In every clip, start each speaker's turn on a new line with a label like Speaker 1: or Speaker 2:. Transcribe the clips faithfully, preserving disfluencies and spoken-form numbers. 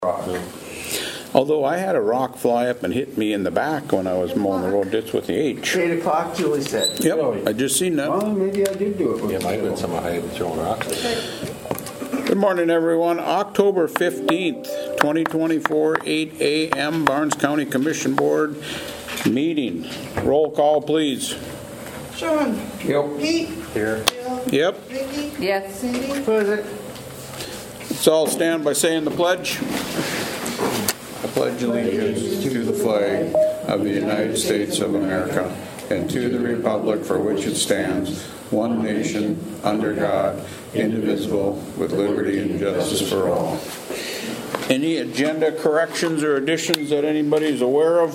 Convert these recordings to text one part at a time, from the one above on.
Speaker 1: rock.
Speaker 2: Although I had a rock fly up and hit me in the back when I was mowing the road ditch with the H.
Speaker 3: Eight o'clock, Julie said.
Speaker 2: Yep, I just seen that.
Speaker 1: Well, maybe I did do it. With
Speaker 4: Yeah, might have been some I had thrown rocks.
Speaker 2: Good morning, everyone. October fifteenth, twenty twenty-four, eight a.m. Barnes County Commission Board meeting. Roll call, please.
Speaker 5: Sean.
Speaker 1: Yep.
Speaker 5: Pete.
Speaker 4: Here.
Speaker 5: Bill.
Speaker 2: Yep.
Speaker 5: Vicki.
Speaker 6: Yes.
Speaker 5: Cindy.
Speaker 3: Present.
Speaker 2: Let's all stand by saying the pledge. I pledge allegiance to the flag of the United States of America and to the republic for which it stands, one nation, under God, indivisible, with liberty and justice for all. Any agenda corrections or additions that anybody's aware of?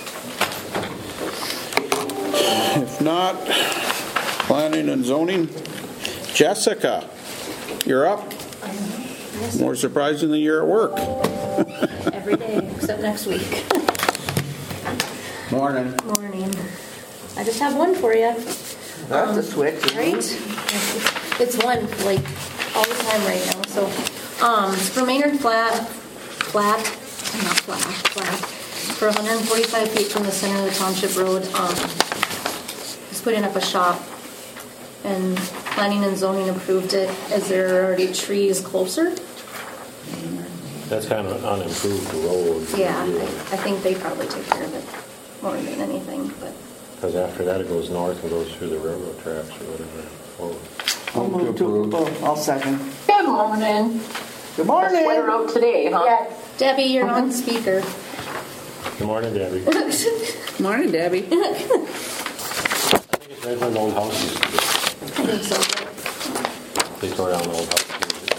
Speaker 2: If not, planning and zoning. Jessica, you're up. More surprising than you're at work.
Speaker 6: Every day except next week.
Speaker 2: Morning.
Speaker 6: Morning. I just have one for you.
Speaker 3: That's um, a switch.
Speaker 6: Right? It's, it's one like all the time right now. So, um, it's for Maynard Flat, flat, not flat, flat, for one hundred forty-five feet from the center of the township road. Um, he's putting up a shop, and planning and zoning approved it. Is there already trees closer?
Speaker 4: That's kind of an unimproved road.
Speaker 6: Yeah, I, I think they probably take care of it more than anything. But
Speaker 4: because after that it goes north and goes through the railroad tracks or whatever. Oh.
Speaker 3: I'll move to, oh, I'll second.
Speaker 7: Good morning.
Speaker 3: Good morning.
Speaker 7: That's what I wrote today, huh?
Speaker 6: yeah, Debbie, you're on speaker.
Speaker 4: Good morning, Debbie.
Speaker 6: Morning, Debbie.
Speaker 4: I think it's right where the old house used to be.
Speaker 6: I think so.
Speaker 4: They tore down the old house.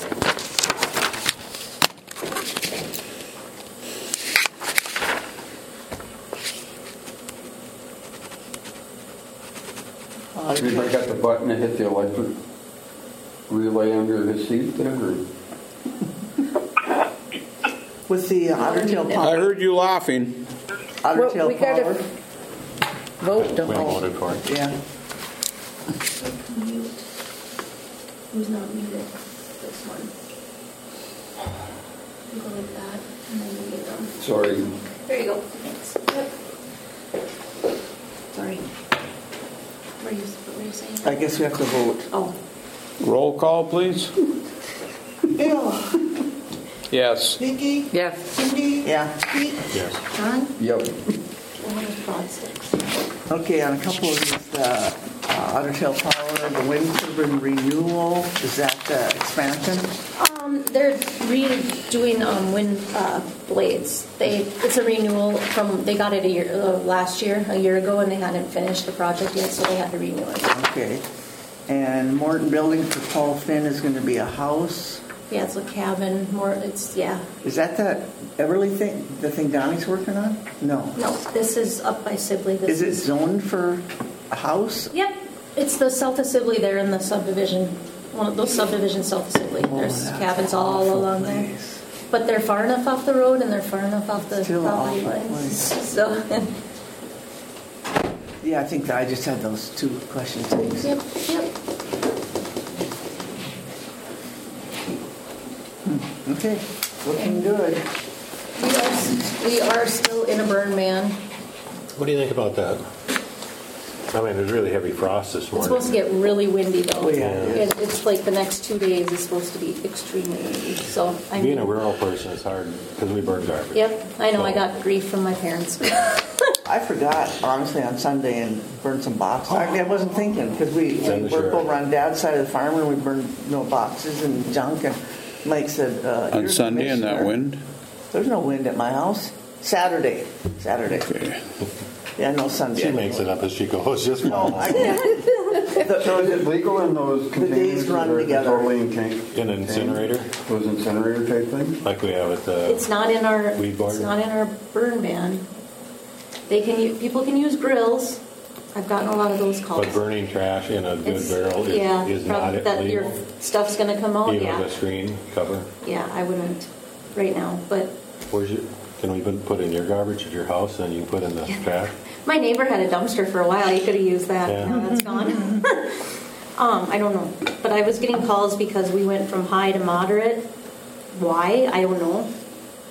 Speaker 1: Anybody got the button that hit the electric relay under his seat there? Or?
Speaker 3: With the uh, otter tail
Speaker 2: I
Speaker 3: power.
Speaker 2: heard you laughing.
Speaker 3: Otter
Speaker 6: Well,
Speaker 3: tail
Speaker 6: we gotta
Speaker 3: power.
Speaker 6: Vote, don't
Speaker 4: We
Speaker 6: we?
Speaker 4: voted for it.
Speaker 3: Yeah.
Speaker 6: Mute. Who's not muted? This one. You go like that, and then you mute them.
Speaker 1: Sorry.
Speaker 6: There you go. Thanks. Yep. Sorry. What were you, what were you saying?
Speaker 3: I guess we have to vote.
Speaker 6: Oh.
Speaker 2: Roll call, please.
Speaker 5: Bill.
Speaker 2: Yes.
Speaker 5: Vicki.
Speaker 6: Yes.
Speaker 5: Cindy.
Speaker 3: Yeah.
Speaker 5: Pete.
Speaker 4: Yes.
Speaker 5: John.
Speaker 1: Yep.
Speaker 6: One of the broad sticks.
Speaker 3: Okay, on a couple of these, uh, uh, otter tail power, the wind turbine renewal, is that uh, expansion?
Speaker 6: Um, they're redoing um, wind uh, blades. They it's a renewal from they got it a year uh, last year, a year ago, and they hadn't finished the project yet, so they had to renew it.
Speaker 3: Okay. And Morton Building for Paul Finn is going to be a house.
Speaker 6: Yeah, it's a cabin. More, it's yeah.
Speaker 3: Is that that Everly thing, the thing Donnie's working on? No.
Speaker 6: No, this is up by Sibley. This
Speaker 3: Is it zoned for a house?
Speaker 6: Yep, it's the South of Sibley there in the subdivision. One of those subdivisions south of Sibley.
Speaker 3: Oh,
Speaker 6: There's
Speaker 3: that's
Speaker 6: cabins
Speaker 3: an
Speaker 6: all
Speaker 3: awful
Speaker 6: along there.
Speaker 3: place.
Speaker 6: But they're far enough off the road and they're far enough off the
Speaker 3: Still an
Speaker 6: property
Speaker 3: awful
Speaker 6: lines.
Speaker 3: place.
Speaker 6: So,
Speaker 3: Yeah, I think that I just had those two question things.
Speaker 6: yep, yep.
Speaker 3: Okay, looking good.
Speaker 6: We are, we are still in a burn ban.
Speaker 4: What do you think about that? I mean, there's really heavy frost this
Speaker 6: It's
Speaker 4: morning.
Speaker 6: supposed to get really windy though.
Speaker 3: Oh, yeah, it
Speaker 6: It, it's like the next two days is supposed to be extremely windy. So I
Speaker 4: Being
Speaker 6: mean,
Speaker 4: a rural person is hard because we burn garbage.
Speaker 6: yep, I know. I
Speaker 4: So-
Speaker 6: got grief from my parents.
Speaker 3: I forgot, honestly, on Sunday and burned some boxes. I, I wasn't thinking, because we, we
Speaker 4: Send the
Speaker 3: work
Speaker 4: sheriff.
Speaker 3: over on Dad's side of the farm and we burned, you know, boxes and junk, and Mike said, uh...
Speaker 2: On
Speaker 3: you're the
Speaker 2: Sunday in that
Speaker 3: commissioner.
Speaker 2: wind?
Speaker 3: There's no wind at my house. Saturday. Saturday.
Speaker 2: Okay.
Speaker 3: Yeah, no Sunday.
Speaker 4: She makes it up as she goes. Just
Speaker 3: No, I can't. The-
Speaker 1: So is it legal in those containers?
Speaker 3: days run
Speaker 1: or is it
Speaker 3: together.
Speaker 1: Totally in can-
Speaker 4: in an incinerator,
Speaker 1: Those incinerator type thing?
Speaker 4: like we have at the.
Speaker 6: It's not in our.
Speaker 4: Weed board?
Speaker 6: It's not in our burn ban. They can. u- People can use grills. I've gotten a lot of those calls.
Speaker 4: But burning trash in a good
Speaker 6: It's-
Speaker 4: barrel is,
Speaker 6: yeah,
Speaker 4: is not
Speaker 6: probably that your
Speaker 4: illegal.
Speaker 6: stuff's going to come out.
Speaker 4: Even
Speaker 6: Yeah,
Speaker 4: with a screen cover.
Speaker 6: yeah. I wouldn't right now, but
Speaker 4: Where's your? Can we put put in your garbage at your house and you can put in the trash?
Speaker 6: my neighbor had a dumpster for a while. He could have used that.
Speaker 4: Yeah.
Speaker 6: Now that's gone. um, I don't know, but I was getting calls because we went from high to moderate. Why? I don't know.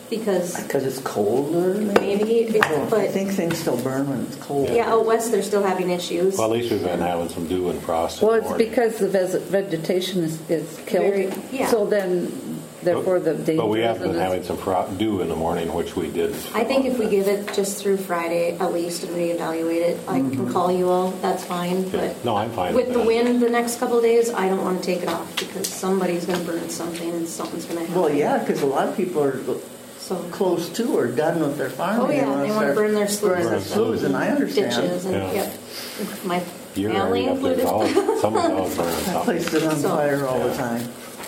Speaker 6: because
Speaker 3: Because it's colder?
Speaker 6: maybe, it's-
Speaker 3: I don't- I
Speaker 6: but,
Speaker 3: think things still burn when it's cold.
Speaker 6: yeah, out west, they're still having issues.
Speaker 4: Well, at least we've been having some dew and frost in
Speaker 8: Well,
Speaker 4: the
Speaker 8: it's
Speaker 4: morning.
Speaker 8: because the ves- vegetation is, is
Speaker 6: Very-
Speaker 8: killed.
Speaker 6: yeah.
Speaker 8: So then, therefore, the danger.
Speaker 4: But we have been
Speaker 8: isn't as-
Speaker 4: having some fro- dew in the morning, which we did.
Speaker 6: I think if we give it just through Friday at least and reevaluate it, I can call you all, that's fine, but.
Speaker 4: No, I'm fine
Speaker 6: With
Speaker 4: with
Speaker 6: the
Speaker 4: that.
Speaker 6: wind the next couple of days, I don't want to take it off because somebody's gonna burn something and something's gonna happen.
Speaker 3: Well, yeah, because a lot of people are
Speaker 6: So,
Speaker 3: close to or done with their farming.
Speaker 6: oh yeah,
Speaker 3: wanna
Speaker 6: they want to
Speaker 3: start
Speaker 6: burn their sloughs
Speaker 3: burning
Speaker 6: and
Speaker 3: their sloughs, and I understand.
Speaker 6: ditches and,
Speaker 4: Yeah.
Speaker 6: yep, my
Speaker 4: You're
Speaker 6: family
Speaker 4: already up there.
Speaker 6: included.
Speaker 4: All- Someone's always burning
Speaker 3: That
Speaker 4: something.
Speaker 3: place is on
Speaker 6: So-
Speaker 3: fire all the
Speaker 4: Yeah.
Speaker 3: time.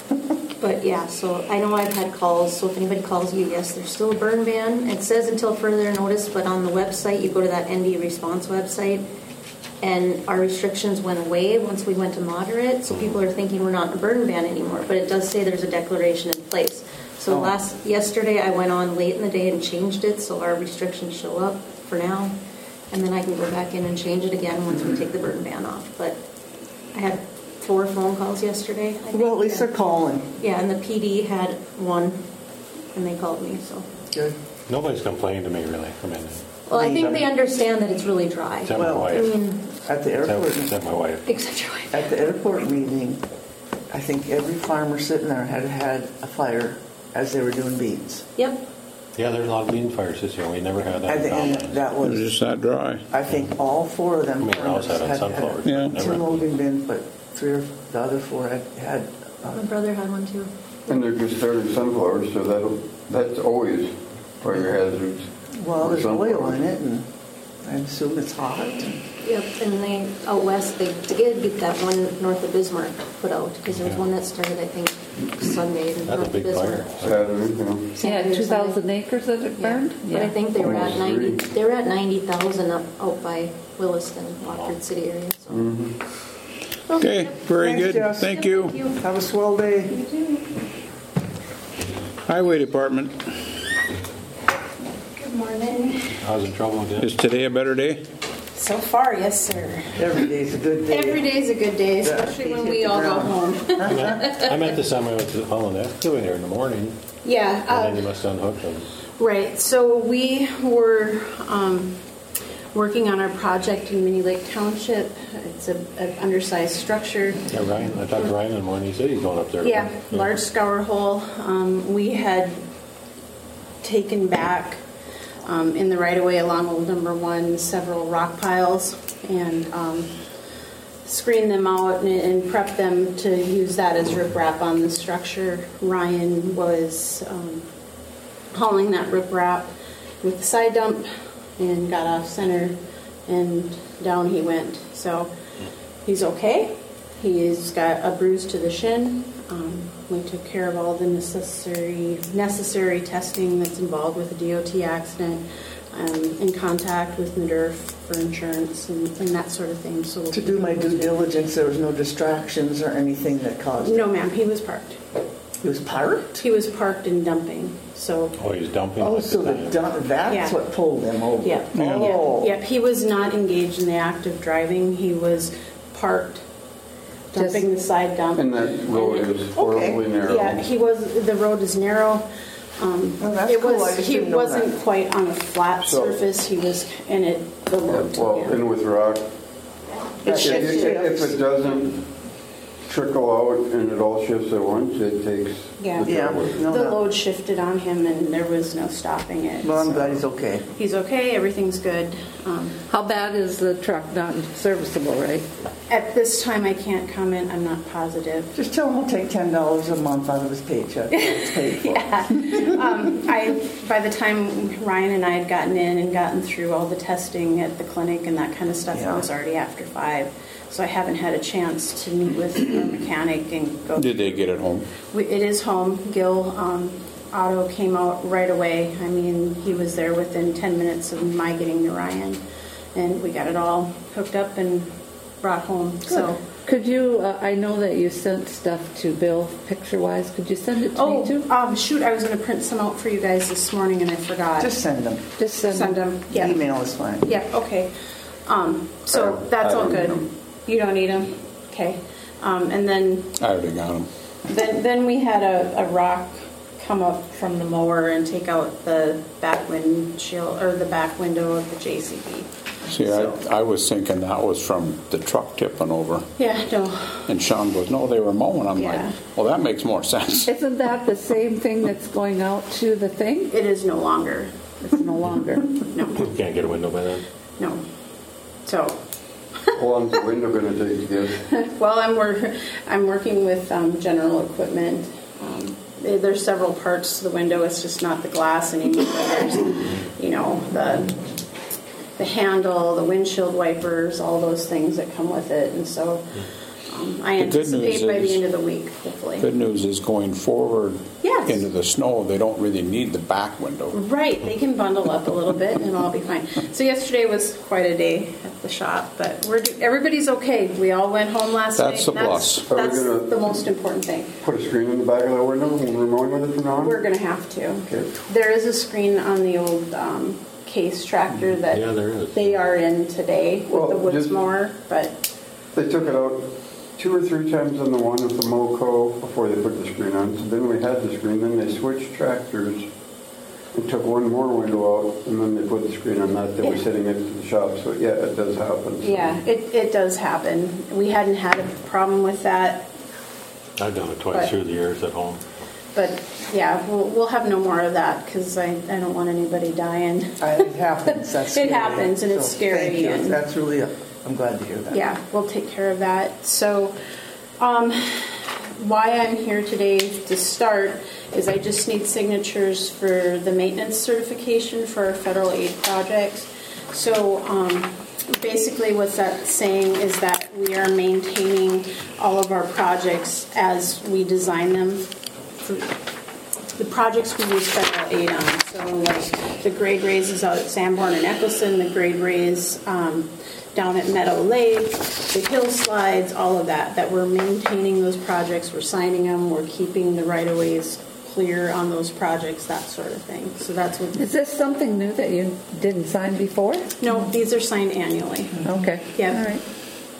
Speaker 6: But yeah, so I know I've had calls, so if anybody calls you, yes, there's still a burn ban. It says until further notice, but on the website, you go to that N D response website, and our restrictions went away once we went to moderate, so people are thinking we're not in a burn ban anymore, but it does say there's a declaration in place. So
Speaker 3: Oh.
Speaker 6: last, yesterday, I went on late in the day and changed it, so our restrictions show up for now, and then I can go back in and change it again once we take the burn ban off. But I had four phone calls yesterday. I think.
Speaker 3: Well, at least they're calling.
Speaker 6: Yeah, and the P D had one, and they called me, so.
Speaker 3: Good.
Speaker 4: Nobody's complained to me, really. I mean,
Speaker 6: Well, I think they understand that it's really dry.
Speaker 4: except my
Speaker 3: Well,
Speaker 6: I
Speaker 4: wife.
Speaker 6: mean,
Speaker 3: At the
Speaker 4: Except
Speaker 3: airport,
Speaker 4: except my wife.
Speaker 6: except your wife.
Speaker 3: at the airport meeting, I think every farmer sitting there had had a fire as they were doing beans.
Speaker 6: Yep,
Speaker 4: Yeah, there's a lot of bean fires this year. We never had that
Speaker 3: And,
Speaker 4: in
Speaker 3: and
Speaker 4: Comline.
Speaker 3: that
Speaker 2: It was
Speaker 3: was,
Speaker 2: just that dry.
Speaker 3: I think all four of
Speaker 4: I
Speaker 3: them
Speaker 4: mean, I also
Speaker 3: farmers
Speaker 4: had
Speaker 3: had
Speaker 4: sunflowers.
Speaker 2: Yeah.
Speaker 3: had
Speaker 4: but
Speaker 3: two
Speaker 4: never.
Speaker 3: loading bins, but three or the other four had, had
Speaker 6: my
Speaker 3: uh,
Speaker 6: brother had one too.
Speaker 1: And they're just starting sunflowers, so that'll, that's always fire hazards.
Speaker 3: well,
Speaker 1: for
Speaker 3: there's oil
Speaker 1: sunflowers.
Speaker 3: in it, and I assume it's hot.
Speaker 6: Yep, and they, out west, they did get that one north of Bismarck put out, because there was one that started, I think, Sunday in
Speaker 4: That's a
Speaker 6: north of
Speaker 4: big
Speaker 6: Bismarck.
Speaker 4: fire.
Speaker 1: Saturday, you know.
Speaker 8: Yeah,
Speaker 6: Saturday or
Speaker 8: two thousand
Speaker 6: Sunday.
Speaker 8: acres that it
Speaker 6: Yeah,
Speaker 8: burned?
Speaker 6: but I think they were at
Speaker 1: Almost
Speaker 6: ninety,
Speaker 1: three.
Speaker 6: they were at ninety thousand up, out by Williston, Watford City area, so.
Speaker 2: Okay, very
Speaker 3: Thanks,
Speaker 2: good.
Speaker 3: Jess.
Speaker 2: Thank you.
Speaker 6: Thank you.
Speaker 3: Have a swell day.
Speaker 2: Highway Department,
Speaker 7: Good morning.
Speaker 4: I was in trouble again.
Speaker 2: is today a better day?
Speaker 7: So far, yes, sir.
Speaker 3: Every day's a good day.
Speaker 7: Every day's a good day, especially when we all go home.
Speaker 4: I met, I met this time I went to the Holland Avenue there in the morning,
Speaker 7: Yeah.
Speaker 4: and then
Speaker 7: uh,
Speaker 4: you must unhook them.
Speaker 7: Right. So we were um, working on our project in Mini Lake Township. It's a, an undersized structure.
Speaker 4: Yeah, Ryan. I talked to Ryan in the morning. He said he's going up there.
Speaker 7: Yeah, large scour hole. Um, we had taken back um, in the right of way along Old Number One several rock piles and um, screened them out and, and prepped them to use that as riprap on the structure. Ryan was um, hauling that riprap with the side dump and got off center and down he went. So he's okay. He's got a bruise to the shin. Um, we took care of all the necessary necessary testing that's involved with a D O T accident, um, in contact with N D R F for insurance and, and that sort of thing. So we'll
Speaker 3: To do my due diligence, there was no distractions or anything that caused it.
Speaker 7: No, ma'am. He was parked.
Speaker 3: He was parked?
Speaker 7: He was parked and dumping. So
Speaker 4: Oh, he's dumping.
Speaker 3: Oh,
Speaker 4: at
Speaker 3: so the
Speaker 4: time.
Speaker 3: dump, that's
Speaker 7: Yeah.
Speaker 3: what pulled him over.
Speaker 7: yeah,
Speaker 3: Oh.
Speaker 7: yeah, yeah. He was not engaged in the act of driving. He was parked, dumping the side dump.
Speaker 1: And that road is horribly narrow.
Speaker 7: Yeah, he was. The road is narrow. Um,
Speaker 3: Oh, that's
Speaker 7: it
Speaker 3: cool.
Speaker 7: was.
Speaker 3: I just
Speaker 7: He
Speaker 3: didn't know
Speaker 7: wasn't
Speaker 3: that.
Speaker 7: quite on a flat
Speaker 1: So-
Speaker 7: surface. He was in it. The
Speaker 1: Yeah,
Speaker 7: load
Speaker 1: well,
Speaker 7: took him.
Speaker 1: and with rock,
Speaker 7: It
Speaker 1: if
Speaker 7: shifted.
Speaker 1: if it doesn't trickle out and it all shifts at once, it takes
Speaker 7: Yeah.
Speaker 1: the
Speaker 3: Yeah.
Speaker 1: trouble.
Speaker 3: No,
Speaker 7: The
Speaker 3: no.
Speaker 7: load shifted on him, and there was no stopping it.
Speaker 3: Well, I'm
Speaker 7: so-
Speaker 3: glad he's okay.
Speaker 7: He's okay. Everything's good. Um,
Speaker 8: How bad is the truck? Not serviceable, right?
Speaker 7: at this time, I can't comment. I'm not positive.
Speaker 3: Just tell him we'll take ten dollars a month out of his paycheck. It's paid for.
Speaker 7: um, I, by the time Ryan and I had gotten in and gotten through all the testing at the clinic and that kind of stuff,
Speaker 3: Yeah.
Speaker 7: it was already after five. So I haven't had a chance to meet with our mechanic and go.
Speaker 2: Did they get it home?
Speaker 7: We, it is home. Gil um, Otto came out right away. I mean, he was there within ten minutes of my getting to Ryan, and we got it all hooked up and brought home. So.
Speaker 8: Could you, uh, I know that you sent stuff to Bill picture-wise. Could you send it to
Speaker 7: Oh,
Speaker 8: me too?
Speaker 7: um, shoot! I was going to print some out for you guys this morning, and I forgot.
Speaker 3: Just send them.
Speaker 8: Just send,
Speaker 7: send them. Yeah.
Speaker 3: Email is fine.
Speaker 7: Yeah, okay. Um, so
Speaker 1: I-
Speaker 7: that's
Speaker 1: I
Speaker 7: all
Speaker 1: don't
Speaker 7: good.
Speaker 1: need 'em.
Speaker 7: You don't need them? Okay. Um, and then,
Speaker 2: I already got them.
Speaker 7: then, then we had a, a rock come up from the mower and take out the back windshield, or the back window of the J C B.
Speaker 2: See,
Speaker 7: So-
Speaker 2: I, I was thinking that was from the truck tipping over.
Speaker 7: Yeah, no,
Speaker 2: And Sean goes, no, they were mowing. I'm
Speaker 7: Yeah.
Speaker 2: like, well, that makes more sense.
Speaker 8: Isn't that the same thing that's going out to the thing?
Speaker 7: it is no longer.
Speaker 8: It's no longer.
Speaker 7: No,
Speaker 4: You can't get a window by then?
Speaker 7: no. So,
Speaker 1: How long's the window gonna take to get?
Speaker 7: well, I'm work, I'm working with um, General Equipment. Um, there- there's several parts to the window. It's just not the glass anymore. There's, you know, the the handle, the windshield wipers, all those things that come with it. And so, um, I
Speaker 2: The good news
Speaker 7: anticipate by
Speaker 2: is-
Speaker 7: the end of the week, hopefully.
Speaker 2: Good news is going forward
Speaker 7: Yes.
Speaker 2: into the snow, they don't really need the back window.
Speaker 7: Right, they can bundle up a little bit and it'll all be fine. So yesterday was quite a day at the shop, but we're do- everybody's okay. We all went home last night.
Speaker 2: That's the plus.
Speaker 1: Are we
Speaker 7: That's
Speaker 1: gonna-
Speaker 7: the most important thing.
Speaker 1: Put a screen in the back of the window when we're mowing with it from now on?
Speaker 7: We're gonna have to.
Speaker 1: Okay.
Speaker 7: There is a screen on the old um, Case tractor that
Speaker 4: Yeah, there is.
Speaker 7: they are in today with
Speaker 1: Well,
Speaker 7: the woods
Speaker 1: just-
Speaker 7: mower, but
Speaker 1: They took it out two or three times on the one with the Moco before they put the screen on. So then we had the screen, then they switched tractors and took one more window out, and then they put the screen on that that was
Speaker 7: Yeah.
Speaker 1: sitting next to the shop. So yeah, it does happen. So.
Speaker 7: yeah, it, it does happen. We hadn't had a problem with that,
Speaker 4: I've done it
Speaker 7: But-
Speaker 4: twice through the years at home.
Speaker 7: but yeah, we'll, we'll have no more of that because I, I don't want anybody dying.
Speaker 3: I- It happens, that's
Speaker 7: It
Speaker 3: scary.
Speaker 7: happens, and it's
Speaker 3: So,
Speaker 7: scary,
Speaker 3: Thank you,
Speaker 7: and-
Speaker 3: that's really, I'm glad to hear that.
Speaker 7: Yeah, we'll take care of that. So, um, why I'm here today to start is I just need signatures for the maintenance certification for our federal aid projects. So, um, basically what that's saying is that we are maintaining all of our projects as we design them. For the projects we use federal aid on. So like the grade raises out at Sanborn and Eccleston, the grade raise um, down at Meadow Lake, the hill slides, all of that, that we're maintaining those projects, we're signing them, we're keeping the right-of-ways clear on those projects, that sort of thing. So that's what,
Speaker 8: Is this something new that you didn't sign before?
Speaker 7: no, these are signed annually.
Speaker 8: Okay.
Speaker 7: Yep.
Speaker 8: All right.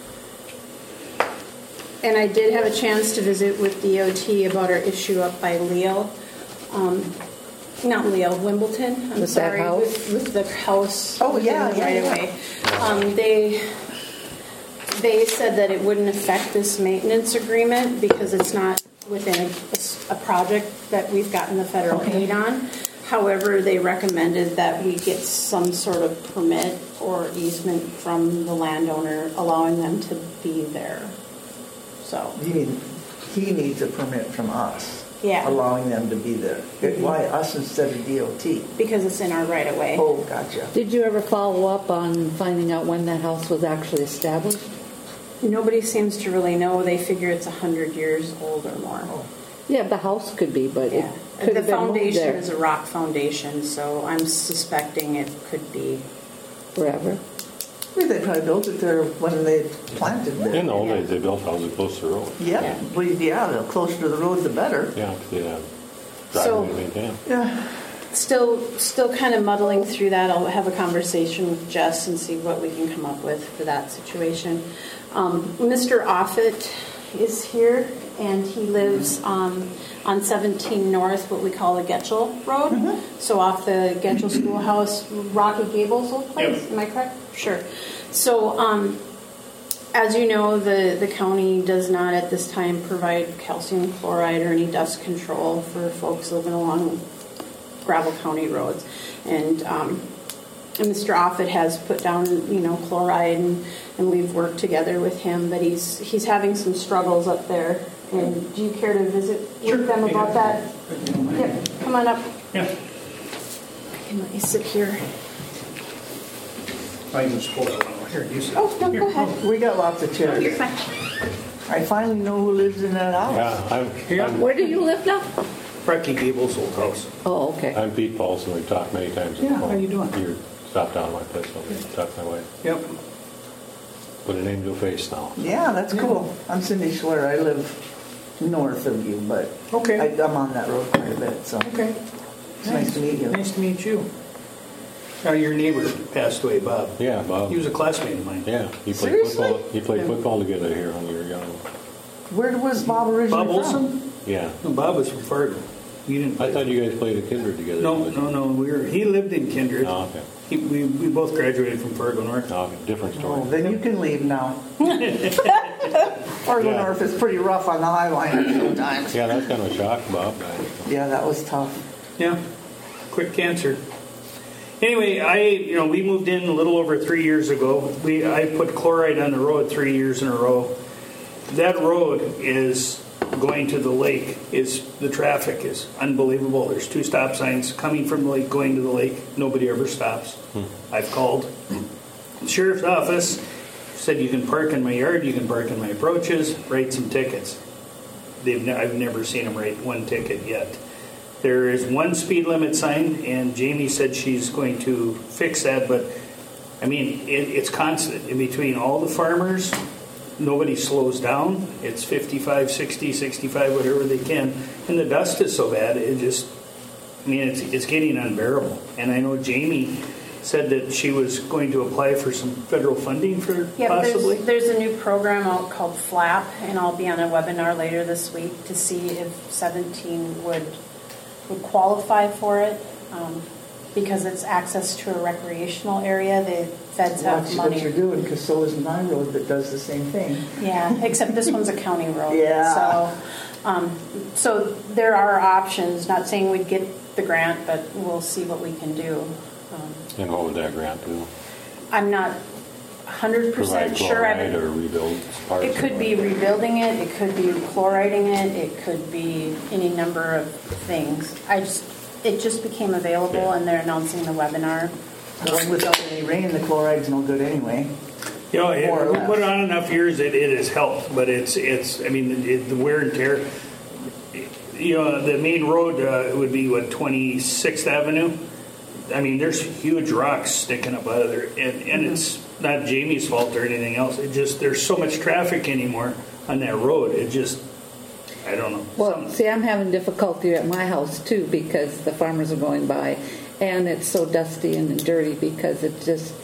Speaker 7: And I did have a chance to visit with D O T about our issue up by Leal. Um, not Leal, Wimbledon, I'm
Speaker 8: With that
Speaker 7: sorry.
Speaker 8: house?
Speaker 7: With, with the house.
Speaker 3: Oh, yeah,
Speaker 7: within the
Speaker 3: yeah,
Speaker 7: right away. Um, they, they said that it wouldn't affect this maintenance agreement because it's not within a, a project that we've gotten the federal aid on. However, they recommended that we get some sort of permit or easement from the landowner allowing them to be there. So,
Speaker 3: You mean, he needs a permit from us.
Speaker 7: Yeah.
Speaker 3: Allowing them to be there. Why us instead of D O T?
Speaker 7: because it's in our right of way.
Speaker 3: Oh, gotcha.
Speaker 8: Did you ever follow up on finding out when that house was actually established?
Speaker 7: Nobody seems to really know. They figure it's a hundred years old or more.
Speaker 8: Yeah, the house could be, but
Speaker 7: Yeah.
Speaker 8: it could
Speaker 7: The
Speaker 8: have been moved
Speaker 7: foundation
Speaker 8: there
Speaker 7: is a rock foundation, so I'm suspecting it could be.
Speaker 8: forever.
Speaker 3: Well, they probably built it there when they planted there.
Speaker 4: In the old days, they built houses close to the road.
Speaker 3: Yeah,
Speaker 7: Yeah.
Speaker 3: well, yeah, the closer to the road, the better.
Speaker 4: Yeah, 'cause they have
Speaker 7: So-
Speaker 4: driveway to maintain.
Speaker 3: Yeah.
Speaker 7: Still, still kind of muddling through that. I'll have a conversation with Jess and see what we can come up with for that situation. Um, Mister Offit is here, and he lives um, on seventeen North, what we call the Getchell Road. So off the Getchell Schoolhouse, Rocky Gables old place. Am I correct? Sure. So, um, as you know, the, the county does not at this time provide calcium chloride or any dust control for folks living along gravel county roads. And, um, and Mister Offit has put down, you know, chloride, and, and we've worked together with him, but he's he's having some struggles up there. And do you care to visit with them about that? Yep, come on up.
Speaker 9: Yeah,
Speaker 7: I can let you sit here.
Speaker 9: I can spoil it. Here, you sit.
Speaker 7: Oh, no, go ahead.
Speaker 3: We got lots of
Speaker 7: Oh,
Speaker 3: chairs.
Speaker 7: you're fine.
Speaker 3: I finally know who lives in that house.
Speaker 4: Yeah, I'm,
Speaker 9: Yeah.
Speaker 4: I'm,
Speaker 8: Where do you live now?
Speaker 9: Rocky Gables old house.
Speaker 8: Oh, okay.
Speaker 4: I'm Pete Paulson. We've talked many times. on the
Speaker 9: Yeah,
Speaker 4: phone.
Speaker 9: how you doing?
Speaker 4: You stopped down my place. I'll talk my way.
Speaker 9: Yep.
Speaker 4: Put a name to a face now.
Speaker 3: Yeah, that's cool. I'm Cindy Schwer. I live north of you, but
Speaker 9: Okay.
Speaker 3: I, I'm on that road quite a bit, so
Speaker 9: Okay.
Speaker 3: it's nice to meet you.
Speaker 9: Nice to meet you. Now, your neighbor passed away, Bob.
Speaker 4: Yeah, Bob.
Speaker 9: He was a classmate of mine.
Speaker 4: Yeah, he played
Speaker 3: Seriously?
Speaker 4: football. He played
Speaker 9: Yeah.
Speaker 4: football together here when we were young.
Speaker 3: Where was Bob originally
Speaker 9: Bob
Speaker 3: from?
Speaker 9: Olson?
Speaker 4: Yeah.
Speaker 9: No, Bob was from Fargo. You didn't.
Speaker 4: I
Speaker 9: play.
Speaker 4: thought you guys played at Kindred together.
Speaker 9: No, no, no. We were. He lived in Kindred.
Speaker 4: Oh, okay.
Speaker 9: He, we we both graduated from Fargo North.
Speaker 4: Oh, okay. Different story.
Speaker 3: Oh, then you can leave now. Fargo
Speaker 4: Yeah.
Speaker 3: North is pretty rough on the High Line sometimes.
Speaker 4: Yeah, that's kind of a shock, Bob.
Speaker 3: Yeah, that was tough.
Speaker 9: Yeah, quick cancer. Anyway, I you know we moved in a little over three years ago. We I put chloride on the road three years in a row. That road is going to the lake. Is the traffic is unbelievable. There's two stop signs coming from the lake, going to the lake. Nobody ever stops.
Speaker 4: Hmm.
Speaker 9: I've called the sheriff's office. Said you can park in my yard. You can park in my approaches. Write some tickets. They've ne- I've never seen them write one ticket yet. There is one speed limit sign, and Jamie said she's going to fix that, but I mean, it, it's constant. In between all the farmers, nobody slows down. It's fifty-five, sixty, sixty-five, whatever they can. And the dust is so bad, it just, I mean, it's, it's getting unbearable. And I know Jamie said that she was going to apply for some federal funding for
Speaker 7: Yeah,
Speaker 9: possibly.
Speaker 7: there's, there's a new program out called FLAP, and I'll be on a webinar later this week to see if seventeen would would qualify for it, um, because it's access to a recreational area. The feds have
Speaker 3: Watch
Speaker 7: money.
Speaker 3: what you're doing, because so is my road that does the same thing.
Speaker 7: Yeah, except this one's a county road.
Speaker 3: Yeah.
Speaker 7: So, um, so there are options. Not saying we'd get the grant, but we'll see what we can do. Um,
Speaker 4: And what would that grant do?
Speaker 7: I'm not one hundred percent
Speaker 4: Provide
Speaker 7: sure.
Speaker 4: chloride
Speaker 7: I-
Speaker 4: or rebuild parts?
Speaker 7: It could
Speaker 4: of
Speaker 7: be rebuilding it, it could be chloriding it, it could be any number of things. I just, it just became available
Speaker 4: Yeah.
Speaker 7: and they're announcing the webinar.
Speaker 3: Well, without any rain, the chloride's no good anyway.
Speaker 9: You know, it,
Speaker 3: More or
Speaker 9: we
Speaker 3: less.
Speaker 9: put it on enough years, it, it has helped, but it's, it's. I mean, it, the wear and tear. You know, the main road uh, would be what twenty-sixth Avenue. I mean, there's huge rocks sticking up out of there, and, and it's not Jamie's fault or anything else. It just there's so much traffic anymore on that road. It just, I don't know.
Speaker 8: Well,
Speaker 9: Something-
Speaker 8: see, I'm having difficulty at my house too because the farmers are going by, and it's so dusty and dirty because it's just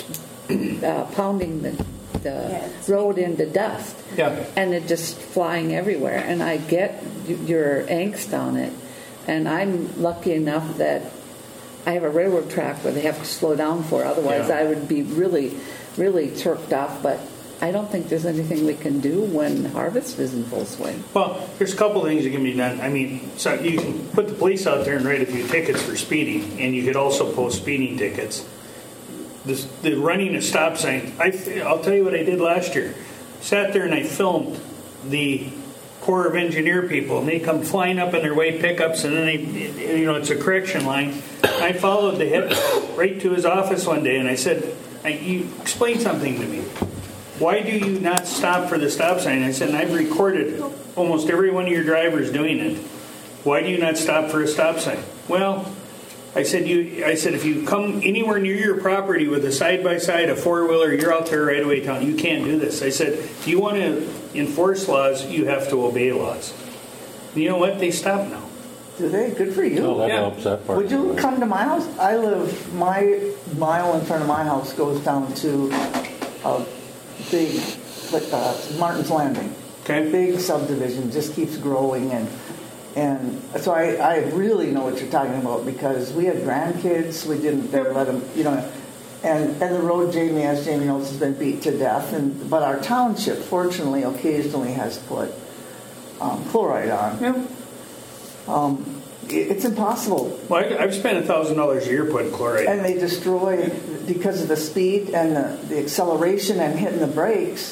Speaker 8: uh, pounding the, the
Speaker 7: it's
Speaker 8: road into dust.
Speaker 9: Yeah.
Speaker 8: And it just flying everywhere. And I get y- your angst on it, and I'm lucky enough that I have a railroad track where they have to slow down for. Otherwise,
Speaker 9: Yeah.
Speaker 8: I would be really, really chirked off. But I don't think there's anything we can do when harvest is in full swing.
Speaker 9: Well, there's a couple things that can be done. I mean, so you can put the police out there and write a few tickets for speeding, and you could also post speeding tickets. This, the running a stop sign, I, I'll tell you what I did last year. Sat there and I filmed the Corps of Engineer people, and they come flying up in their white pickups, and then they, you know, it's a correction line. I followed the head right to his office one day, and I said, I, you explain something to me. Why do you not stop for the stop sign? I said, and I've recorded almost every one of your drivers doing it. Why do you not stop for a stop sign? Well, I said, you. I said, if you come anywhere near your property with a side-by-side, a four-wheeler, you're out there right away telling you can't do this. I said, if you want to enforce laws, you have to obey laws. And you know what? They stop now.
Speaker 3: Do they? Good for you.
Speaker 4: Oh, that
Speaker 9: Yeah.
Speaker 4: helps that part.
Speaker 3: Would you come to my house? I live, my mile in front of my house goes down to a big, like, uh, Martin's Landing.
Speaker 9: Okay.
Speaker 3: Big subdivision, just keeps growing, and and so I, I really know what you're talking about because we had grandkids, we didn't dare let them, you know, and and the road, Jamie, as Jamie knows, has been beat to death, and but our township, fortunately, occasionally has put um, chloride on.
Speaker 9: Yeah.
Speaker 3: Um, it, it's impossible.
Speaker 9: Well, I, I've spent a thousand dollars a year putting chloride.
Speaker 3: And they destroy, because of the speed and the, the acceleration and hitting the brakes,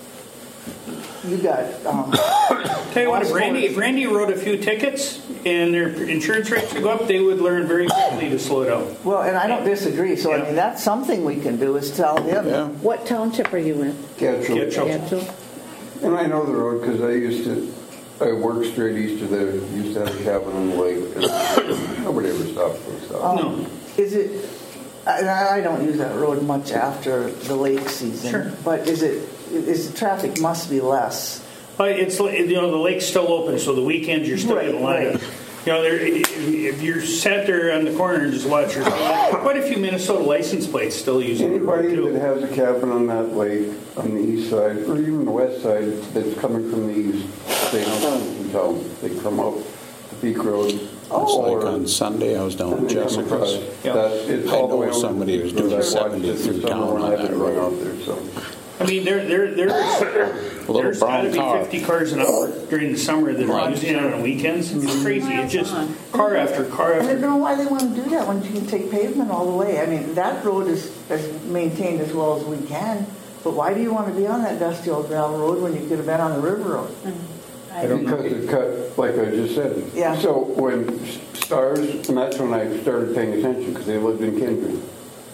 Speaker 3: you got... Um,
Speaker 9: Tell you what, if Randy, if Randy wrote a few tickets and their insurance rates would go up, they would learn very quickly to slow down.
Speaker 3: well, and I don't disagree, so
Speaker 9: Yeah.
Speaker 3: I mean, that's something we can do is tell him.
Speaker 2: Yeah.
Speaker 8: What township are you in?
Speaker 1: Getchell.
Speaker 9: Getchell.
Speaker 8: Getchell?
Speaker 1: And I know the road because I used to, I worked straight east of there, used to have a cabin on the lake. And nobody ever stopped for a stop.
Speaker 3: Um,
Speaker 9: No.
Speaker 3: Is it, and I I don't use that road much after the lake season,
Speaker 9: Sure.
Speaker 3: but is it, is the traffic must be less?
Speaker 9: But it's, you know, the lake's still open, so the weekends you're still
Speaker 3: Right,
Speaker 9: getting a lot
Speaker 3: right.
Speaker 9: of, you know, there, if you're sat there on the corner and just watch your, quite a few Minnesota license plates still using the road
Speaker 1: Anybody that
Speaker 9: too.
Speaker 1: has a cabin on that lake, on the east side, or even the west side, that's coming from the east, they don't come from town. They come up the Peak Road.
Speaker 2: It's like on Sunday, I was down at Jessica's.
Speaker 1: That it's
Speaker 2: I
Speaker 1: all the
Speaker 2: know
Speaker 1: way over
Speaker 2: somebody who's
Speaker 1: to-
Speaker 2: doing
Speaker 1: I watched
Speaker 2: seventy
Speaker 1: it
Speaker 2: through
Speaker 1: this summer
Speaker 2: town
Speaker 1: when
Speaker 2: on
Speaker 1: I
Speaker 2: that
Speaker 1: had to run
Speaker 2: road.
Speaker 1: out there, so.
Speaker 9: I mean, there, there, there's,
Speaker 2: little
Speaker 9: there's
Speaker 2: brown
Speaker 9: gotta be
Speaker 2: car.
Speaker 9: fifty cars an hour during the summer that are
Speaker 2: Right.
Speaker 9: using it on weekends. It's crazy. It's just car after car
Speaker 3: And I
Speaker 9: after.
Speaker 3: don't know why they want to do that when you can take pavement all the way. I mean, that road is, is maintained as well as we can, but why do you want to be on that dusty old gravel road when you could have been on the river road?
Speaker 9: I don't know.
Speaker 1: Because it cut, like I just said.
Speaker 3: Yeah.
Speaker 1: So when Stars, and that's when I started paying attention, because they lived in Kindred.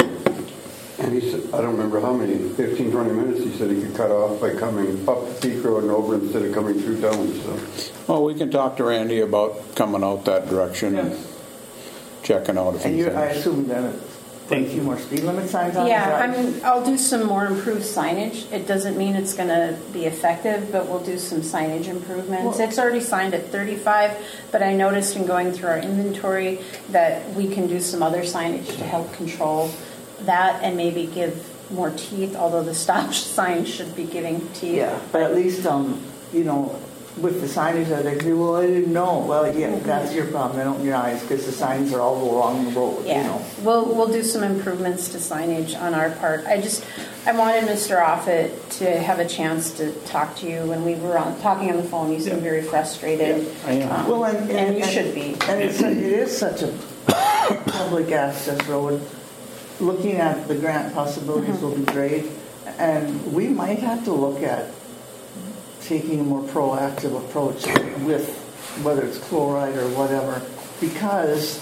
Speaker 1: And he said, I don't remember how many, fifteen, twenty minutes, he said he could cut off by coming up the Peak Road and over instead of coming through town, so.
Speaker 2: Well, we can talk to Randy about coming out that direction and checking out a
Speaker 3: And
Speaker 2: few
Speaker 3: you, I
Speaker 2: things.
Speaker 3: assume then it's put a few more speed limit signs on? is
Speaker 7: Yeah,
Speaker 3: that-
Speaker 7: I mean, I'll do some more improved signage. It doesn't mean it's going to be effective, but we'll do some signage improvements.
Speaker 3: Well-
Speaker 7: It's already signed at thirty-five, but I noticed in going through our inventory that we can do some other signage to help control that and maybe give more teeth, although the stop sign should be giving teeth.
Speaker 3: Yeah, but at least, um, you know, with the signage, I think, well, I didn't know. Well, yeah, that's your problem. They don't open your eyes because the signs are all along the road, you
Speaker 7: Yeah,
Speaker 3: know.
Speaker 7: we'll, we'll do some improvements to signage on our part. I just, I wanted Mister Offit to have a chance to talk to you. When we were on, talking on the phone, you seemed
Speaker 9: Yeah.
Speaker 7: very frustrated.
Speaker 9: I am.
Speaker 7: Um,
Speaker 3: Well, and,
Speaker 7: And you should be.
Speaker 3: And it's, it is such a public access road. Looking at the grant possibilities
Speaker 7: Mm-hmm.
Speaker 3: will be great. And we might have to look at taking a more proactive approach with whether it's chloride or whatever, because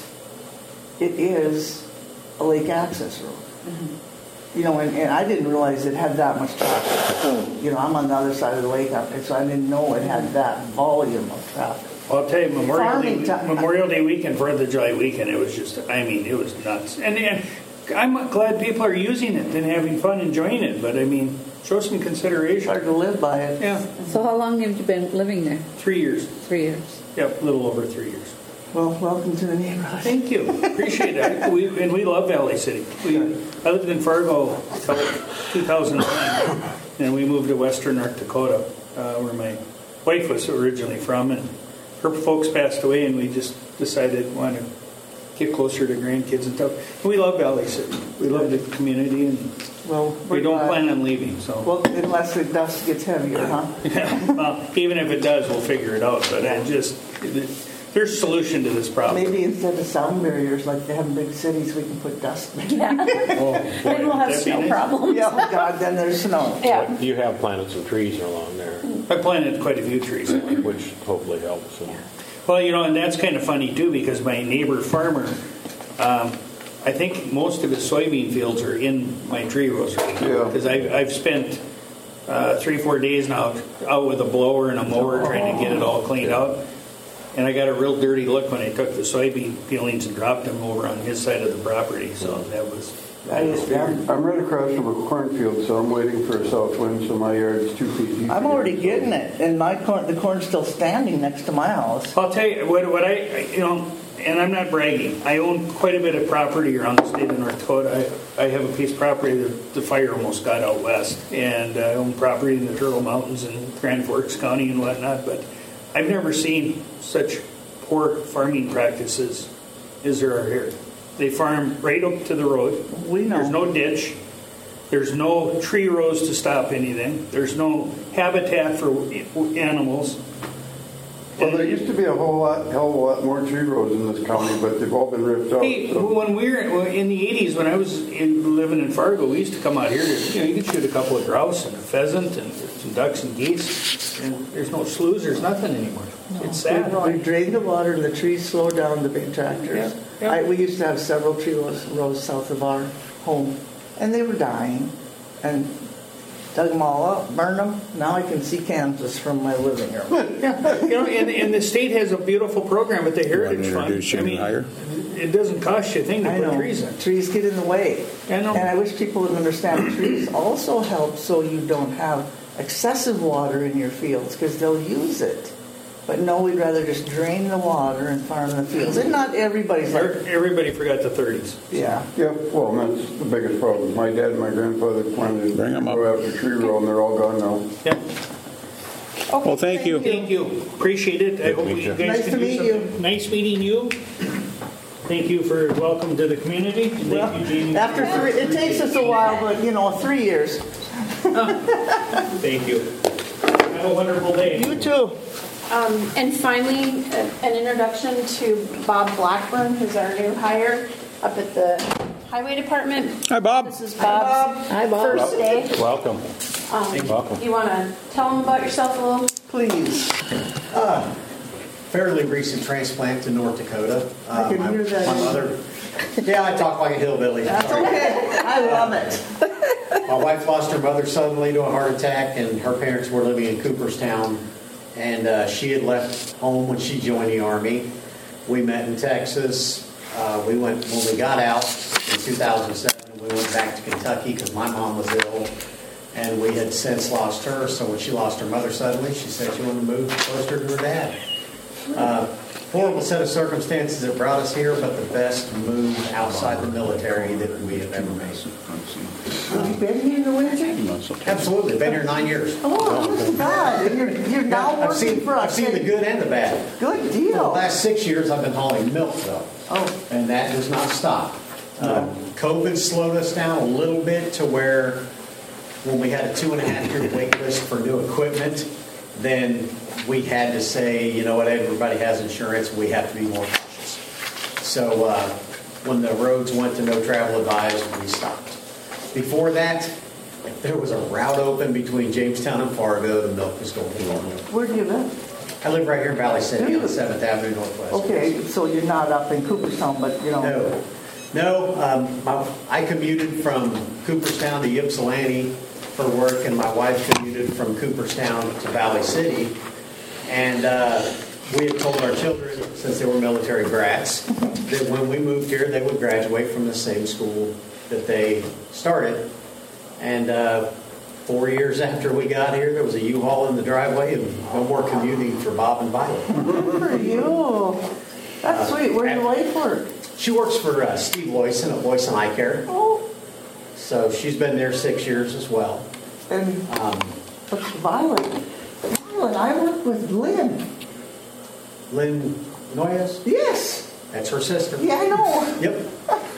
Speaker 3: it is a lake access road.
Speaker 7: Mm-hmm.
Speaker 3: You know, and, and I didn't realize it had that much traffic. You know, I'm on the other side of the lake, up there, so I didn't know it had that volume of traffic.
Speaker 9: I'll tell you, Memorial
Speaker 3: Farming
Speaker 9: Day,
Speaker 3: time.
Speaker 9: Memorial Day weekend, Fourth of July weekend, it was just, I mean, it was nuts. And, and I'm glad people are using it and having fun enjoying it, but I mean, show some
Speaker 3: It's
Speaker 9: consideration.
Speaker 3: hard to live by it.
Speaker 9: Yeah,
Speaker 8: So how long have you been living there?
Speaker 9: three years.
Speaker 8: Three years.
Speaker 9: Yep, a little over three years.
Speaker 3: Well, welcome to the neighborhood.
Speaker 9: Thank you. Appreciate that. We, and we love Valley City. We, I lived in Fargo until two thousand nine, and we moved to western North Dakota, uh, where my wife was originally from, and her folks passed away, and we just decided we wanted to get closer to grandkids and stuff. And we love Valley City. We love the community, and
Speaker 3: Well,
Speaker 9: we
Speaker 3: we're
Speaker 9: don't
Speaker 3: glad-
Speaker 9: plan on leaving. So,
Speaker 3: Well, unless the dust gets heavier, huh?
Speaker 9: well, even if it does, we'll figure it out. But I just, there's a solution to this problem.
Speaker 3: Maybe instead of sound barriers like they have in big cities, we can put dust.
Speaker 7: Yeah.
Speaker 9: Oh, boy,
Speaker 7: Maybe we'll have
Speaker 9: that'd be
Speaker 7: snow
Speaker 9: nice.
Speaker 7: problems.
Speaker 3: Yeah, oh God, then there's snow.
Speaker 7: Yeah.
Speaker 4: You have planted some trees along there,
Speaker 9: I planted quite a few trees.
Speaker 4: which hopefully helps. And
Speaker 9: Well, you know, and that's kind of funny too, because my neighbor farmer, um, I think most of his soybean fields are in my tree rows right now.
Speaker 1: Yeah.
Speaker 9: Because I've, I've spent uh, three, four days now out with a blower and a mower trying to get it all cleaned out. And I got a real dirty look when I took the soybean peelings and dropped them over on his side of the property. So that was, that was
Speaker 3: I-
Speaker 9: fair.
Speaker 1: I'm right across from a cornfield, so I'm waiting for a south wind, so my yard's two feet deep.
Speaker 3: I'm already getting it, and my corn, the corn's still standing next to my house.
Speaker 9: I'll tell you what, what I, you know, and I'm not bragging. I own quite a bit of property around the state of North Dakota. I, I have a piece of property that the fire almost got out west, and I own property in the Turtle Mountains in Grand Forks County and whatnot. But I've never seen such poor farming practices as there are here. They farm right up to the road.
Speaker 3: We know.
Speaker 9: There's no ditch. There's no tree rows to stop anything. There's no habitat for animals.
Speaker 1: Well, there used to be a whole lot, hell of a lot more tree rows in this county, but they've all been ripped out.
Speaker 9: Hey,
Speaker 1: so-
Speaker 9: when we were well, in the eighties, when I was in, living in Fargo, we used to come out here. You know, you could shoot a couple of grouse and a pheasant and some ducks and geese. And there's no sloughs. There's nothing anymore. It's sad.
Speaker 3: We drained the water, and the trees slow down the big tractors.
Speaker 9: Yeah, yeah.
Speaker 3: I, we used to have several tree rows, rows south of our home, and they were dying, and dug them all up, burned them. Now I can see Kansas from my living room.
Speaker 9: Yeah, you know, and, and the state has a beautiful program with the Heritage Fund.
Speaker 2: introduce you
Speaker 9: I mean,
Speaker 2: higher?
Speaker 9: it doesn't cost you a thing to
Speaker 3: I
Speaker 9: put
Speaker 3: know.
Speaker 9: trees in.
Speaker 3: Trees get in the way.
Speaker 9: I know.
Speaker 3: And I wish people would understand trees also help so you don't have excessive water in your fields, because they'll use it. But no, we'd rather just drain the water and farm the fields. And not everybody's like,
Speaker 9: Everybody forgot the thirties.
Speaker 3: yeah.
Speaker 1: Yeah, well, and that's the biggest problem. My dad and my grandfather planted
Speaker 2: Bring 'em
Speaker 1: to
Speaker 2: up.
Speaker 1: go after tree row, and they're all gone now.
Speaker 9: Yep.
Speaker 2: Well, thank you.
Speaker 9: Thank you. Appreciate it. I hope
Speaker 4: meet
Speaker 9: you
Speaker 4: you.
Speaker 9: guys
Speaker 3: Nice
Speaker 9: can
Speaker 3: to
Speaker 9: do
Speaker 3: meet you.
Speaker 9: something. Nice meeting you. Thank you for welcome to the community. And
Speaker 3: Well,
Speaker 9: thank you, Jamie.
Speaker 3: after three, it takes us a while, but you know, three years.
Speaker 9: Thank you. Have a wonderful day.
Speaker 3: You too.
Speaker 7: Um, and finally, a- an introduction to Bob Blackburn, who's our new hire up at the Highway Department.
Speaker 2: Hi, Bob.
Speaker 7: This is Bob's
Speaker 8: Hi, Bob.
Speaker 7: first day.
Speaker 4: Welcome.
Speaker 7: Um,
Speaker 4: Welcome.
Speaker 7: You want to tell him about yourself a little?
Speaker 3: Please.
Speaker 10: Fairly recent transplant to North Dakota.
Speaker 3: I can
Speaker 10: my,
Speaker 3: hear that.
Speaker 10: My mother, yeah, I talk like a hillbilly.
Speaker 3: That's okay. I love it.
Speaker 10: My wife lost her mother suddenly to a heart attack, and her parents were living in Cooperstown. And uh, she had left home when she joined the Army. We met in Texas. Uh, we went when we got out in two thousand seven. We went back to Kentucky because my mom was ill, and we had since lost her. So when she lost her mother suddenly, she said she wanted to move closer to her dad. Uh, horrible set of circumstances that brought us here, but the best move outside the military that we have ever made.
Speaker 3: Have you been here in the winter?
Speaker 10: Absolutely, been here nine years.
Speaker 3: Oh, God. And you're, you're now
Speaker 10: I've
Speaker 3: working
Speaker 10: seen,
Speaker 3: for
Speaker 10: I've
Speaker 3: us.
Speaker 10: seen the good and the bad.
Speaker 3: Good
Speaker 10: For the
Speaker 3: deal.
Speaker 10: last six years, I've been hauling milk, though,
Speaker 3: Oh,
Speaker 10: and that does not stop. Uh, COVID slowed us down a little bit to where when we had a two and a half year wait list for new equipment, then we had to say, you know what, everybody has insurance, we have to be more cautious. So uh, when the roads went to no travel advised, we stopped. Before that, if there was a route open between Jamestown and Fargo, the milk was going on.
Speaker 3: where do you live?
Speaker 10: I live right here in Valley City on seventh Avenue Northwest.
Speaker 3: Okay, so you're not up in Cooperstown, but you know.
Speaker 10: No, no. Um, my, I commuted from Cooperstown to Ypsilanti for work, and my wife commuted from Cooperstown to Valley City. And uh, we had told our children, since they were military brats, that when we moved here, they would graduate from the same school that they started. And uh, four years after we got here, there was a U-Haul in the driveway, and no more commuting for Bob and Violet.
Speaker 3: Good for you. That's sweet. Where do your wife work?
Speaker 10: She works for uh, Steve Loyson at Loyson Eye Care.
Speaker 3: Oh,
Speaker 10: So she's been there six years as well.
Speaker 3: and
Speaker 10: Um,
Speaker 3: what's Violet? Violet, I work with Lynn.
Speaker 10: Lynn Noyes,
Speaker 3: Yes.
Speaker 10: that's her sister.
Speaker 3: Yeah, I know.
Speaker 10: Yep.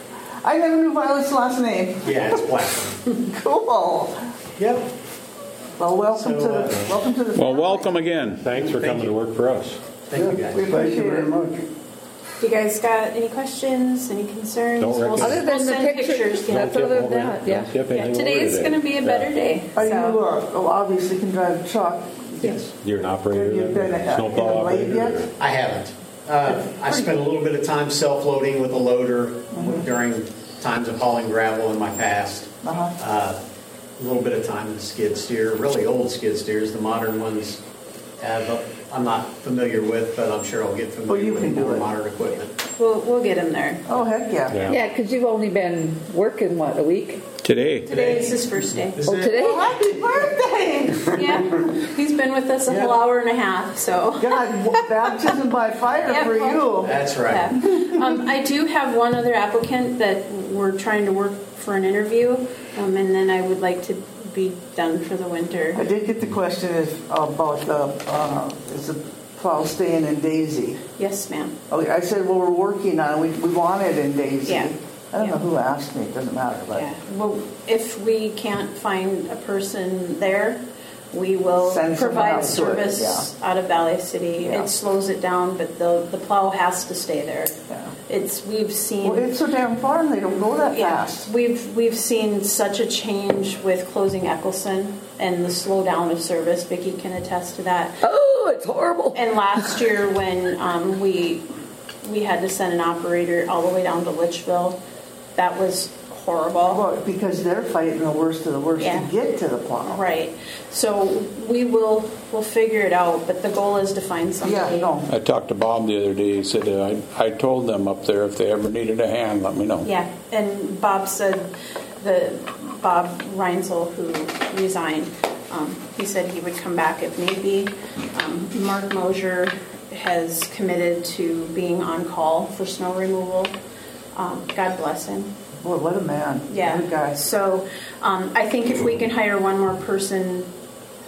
Speaker 3: I never knew Violet's last name.
Speaker 10: Yeah, it's Blackburn.
Speaker 3: Cool.
Speaker 10: Yep.
Speaker 3: Well, welcome
Speaker 10: So,
Speaker 3: to
Speaker 10: uh,
Speaker 3: the welcome to the.
Speaker 2: Well,
Speaker 3: family.
Speaker 2: welcome again.
Speaker 4: Thanks for
Speaker 10: Thank
Speaker 4: coming
Speaker 10: you.
Speaker 4: to work for us.
Speaker 10: Thank you,
Speaker 3: We
Speaker 10: guys.
Speaker 1: Thank
Speaker 3: appreciate
Speaker 1: you very
Speaker 3: it.
Speaker 1: much.
Speaker 7: You guys got any questions, any concerns?
Speaker 4: Don't
Speaker 7: We'll-
Speaker 4: recognize-
Speaker 8: Other
Speaker 7: we'll
Speaker 8: than the
Speaker 7: send
Speaker 8: pictures,
Speaker 7: yeah.
Speaker 8: that's
Speaker 4: Don't
Speaker 8: other
Speaker 4: skip
Speaker 8: than
Speaker 4: over-
Speaker 8: that, yeah.
Speaker 4: don't skip
Speaker 7: Yeah,
Speaker 4: anything
Speaker 7: today
Speaker 4: over
Speaker 7: is
Speaker 4: today.
Speaker 7: going to be a
Speaker 4: Yeah.
Speaker 7: better day.
Speaker 3: Are you
Speaker 7: so-
Speaker 3: uh, oh, obviously can drive a truck?
Speaker 10: Yes.
Speaker 4: You're an operator,
Speaker 3: Have you been
Speaker 4: then?
Speaker 3: uh,
Speaker 4: snowplow
Speaker 3: in a lathe
Speaker 4: operator?
Speaker 3: yet?
Speaker 10: I haven't. Uh, I spent a little bit of time self-loading with a loader during times of hauling gravel in my past.
Speaker 3: Uh-huh.
Speaker 10: Uh, a little bit of time in the skid steer, really old skid steers. The modern ones have, uh, I'm not familiar with, but I'm sure I'll get
Speaker 3: Oh,
Speaker 10: familiar
Speaker 3: you
Speaker 10: with
Speaker 3: can do
Speaker 10: more
Speaker 3: it.
Speaker 10: modern equipment.
Speaker 7: We'll, we'll get him there.
Speaker 3: Oh, heck yeah.
Speaker 4: Yeah.
Speaker 8: Yeah, because you've only been working, what, a week?
Speaker 2: Today.
Speaker 7: Today is his first day.
Speaker 10: Is
Speaker 8: Oh,
Speaker 10: it-
Speaker 8: today?
Speaker 3: Oh, happy birthday!
Speaker 7: Yeah, he's been with us a
Speaker 3: Yeah.
Speaker 7: whole hour and a half, so.
Speaker 3: God, w- baptism by fire
Speaker 7: Yeah,
Speaker 3: for
Speaker 7: well-
Speaker 3: you.
Speaker 10: That's right.
Speaker 7: Yeah. Um, I do have one other applicant that we're trying to work for an interview, um, and then I would like to be done for the winter.
Speaker 3: I did get the question is about the, uh, is the plow staying in Daisy?
Speaker 7: Yes, ma'am.
Speaker 3: Oh, I said, well, we're working on it. We, we want it in Daisy.
Speaker 7: Yeah.
Speaker 3: I don't
Speaker 7: Yeah.
Speaker 3: know who asked me. It doesn't matter. But
Speaker 7: Yeah. Well, if we can't find a person there, we will
Speaker 3: Send someone
Speaker 7: provide
Speaker 3: out to it,
Speaker 7: service out of Valley City.
Speaker 3: Yeah.
Speaker 7: It slows it down, but the the plow has to stay there.
Speaker 3: Yeah.
Speaker 7: It's we've seen.
Speaker 3: Well, it's so damn far and they don't go that
Speaker 7: Yeah,
Speaker 3: fast.
Speaker 7: we've we've seen such a change with closing Eccleston and the slowdown of service. Vicki can attest to that.
Speaker 8: Oh, it's horrible.
Speaker 7: And last year when um, we we had to send an operator all the way down to Litchville, that was horrible.
Speaker 3: Well, because they're fighting the worst of the worst
Speaker 7: Yeah.
Speaker 3: to get to the plow.
Speaker 7: Right. So we will we'll figure it out, but the goal is to find somebody.
Speaker 3: Yeah, no.
Speaker 2: I talked to Bob the other day. He said, uh, I, I told them up there if they ever needed a hand, let me know.
Speaker 7: Yeah, and Bob said, the Bob Reinsel, who resigned, um, he said he would come back if need be. Um, Mark Mosier has committed to being on call for snow removal. Um, God bless him.
Speaker 3: Boy, what a man.
Speaker 7: Yeah.
Speaker 3: Good guy.
Speaker 7: So um, I think if we can hire one more person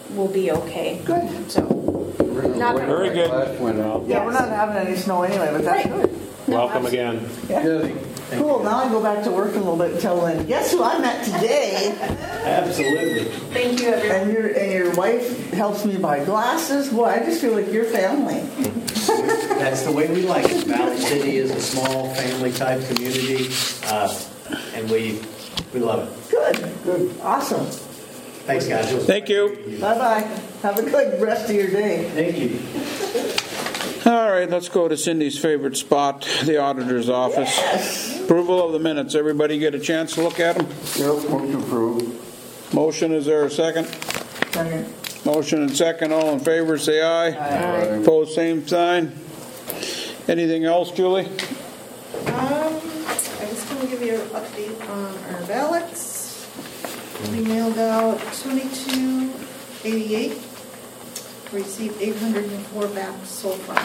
Speaker 7: will be okay.
Speaker 3: Good.
Speaker 7: So, not gonna
Speaker 2: Very
Speaker 7: work.
Speaker 2: good.
Speaker 1: Last went out.
Speaker 3: Yeah, we're not having any snow anyway, but that's
Speaker 7: Right.
Speaker 3: good.
Speaker 7: No,
Speaker 4: Welcome
Speaker 7: absolutely.
Speaker 4: again.
Speaker 3: Yeah. Cool, now I go back to work a little bit and tell Lynn, guess who I met today?
Speaker 10: Absolutely.
Speaker 7: Thank you, everyone.
Speaker 3: And your, and your wife helps me buy glasses. Boy, I just feel like your family.
Speaker 10: That's the way we like it. Valley City is a small family-type community, uh, and we we love it.
Speaker 3: Good, good, awesome.
Speaker 10: Thanks, guys. It was-
Speaker 2: Thank you.
Speaker 3: Bye-bye. Have a good rest of your day.
Speaker 10: Thank you.
Speaker 2: All right, let's go to Cindy's favorite spot, the auditor's office. Approval of the minutes. Everybody get a chance to look at them?
Speaker 1: Yep, motion approved.
Speaker 2: Motion, is there a second?
Speaker 3: Second.
Speaker 2: Motion and second, all in favor, say aye.
Speaker 1: Aye.
Speaker 2: Opposed, same sign. Anything else, Julie?
Speaker 5: Um, I was going to give you an update on our ballots. We mailed out twenty-two eighty-eight. Received eight hundred four back so far.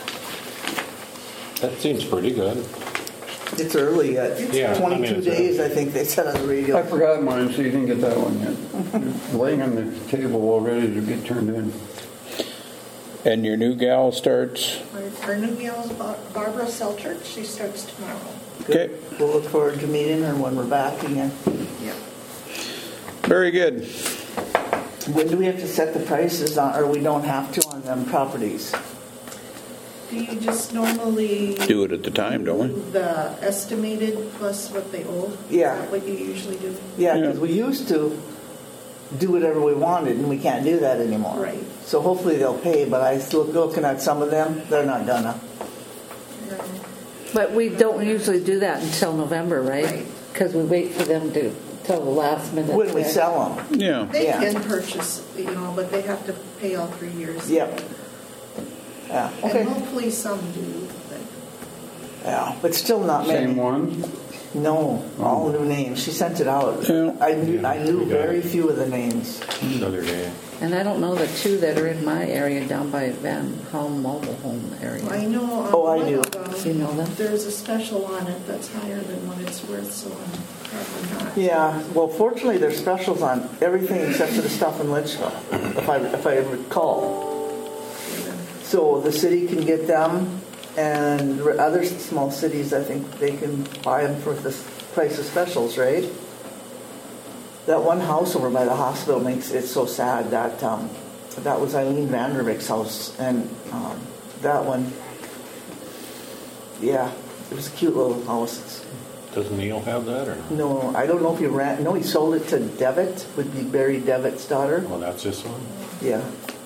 Speaker 4: That seems pretty good.
Speaker 3: It's early yet.
Speaker 4: Yeah, I mean,
Speaker 3: twenty-two
Speaker 4: it's
Speaker 3: days, I think they said on the radio.
Speaker 1: I forgot mine, so you didn't get that one yet. It's laying on the table all ready to get turned in.
Speaker 2: And your new gal starts?
Speaker 5: Our, our new gal is Bar- Barbara Selchert. She starts tomorrow.
Speaker 2: Okay,
Speaker 3: We'll look forward to meeting her when we're back again.
Speaker 5: Yeah.
Speaker 2: very good.
Speaker 3: When do we have to set the prices on, or we don't have to on them properties?
Speaker 5: Do you just normally
Speaker 2: Do it at the time, don't we?
Speaker 5: do the estimated plus what they owe?
Speaker 3: Yeah.
Speaker 5: Is that what you usually do?
Speaker 3: Yeah,
Speaker 2: Yeah.
Speaker 3: because we used to do whatever we wanted, and we can't do that anymore.
Speaker 5: Right.
Speaker 3: So hopefully they'll pay, but I still looking at some of them, they're not gonna.
Speaker 5: No.
Speaker 8: But we don't usually do that until November, right?
Speaker 5: Right.
Speaker 8: Because we wait for them to, till the last minute.
Speaker 3: When we sell them.
Speaker 2: Yeah.
Speaker 5: They
Speaker 3: Yeah.
Speaker 5: can purchase, you know, but they have to pay all three years.
Speaker 3: Yep. Yeah,
Speaker 5: And
Speaker 3: okay.
Speaker 5: hopefully some do, but
Speaker 3: Yeah, but still not many.
Speaker 1: Same one?
Speaker 3: No, all new names. She sent it out.
Speaker 2: Yeah.
Speaker 3: I knew, I knew
Speaker 4: we got
Speaker 3: very
Speaker 4: it.
Speaker 3: few of the names.
Speaker 4: The other day.
Speaker 8: And I don't know the two that are in my area down by Van Home Mobile Home
Speaker 5: I
Speaker 8: area.
Speaker 5: know on
Speaker 3: Oh, I
Speaker 5: one
Speaker 3: do.
Speaker 5: of them,
Speaker 8: You know them?
Speaker 5: there's a special on it that's higher than what it's worth, so I'm probably not.
Speaker 3: Yeah, well, fortunately, there's specials on everything except for the stuff in Litchfield, if I, if I recall. So the city can get them, and r- other small cities, I think they can buy them for the s- price of specials, right? That one house over by the hospital makes it so sad. That um, that was Eileen Vanderbeek's house, and um, that one, yeah, it was a cute little house.
Speaker 4: Does Neil have that or no?
Speaker 3: No, I don't know if he ran. No, he sold it to Devitt. Would be Barry Devitt's daughter.
Speaker 4: Well, that's this one?
Speaker 3: Yeah,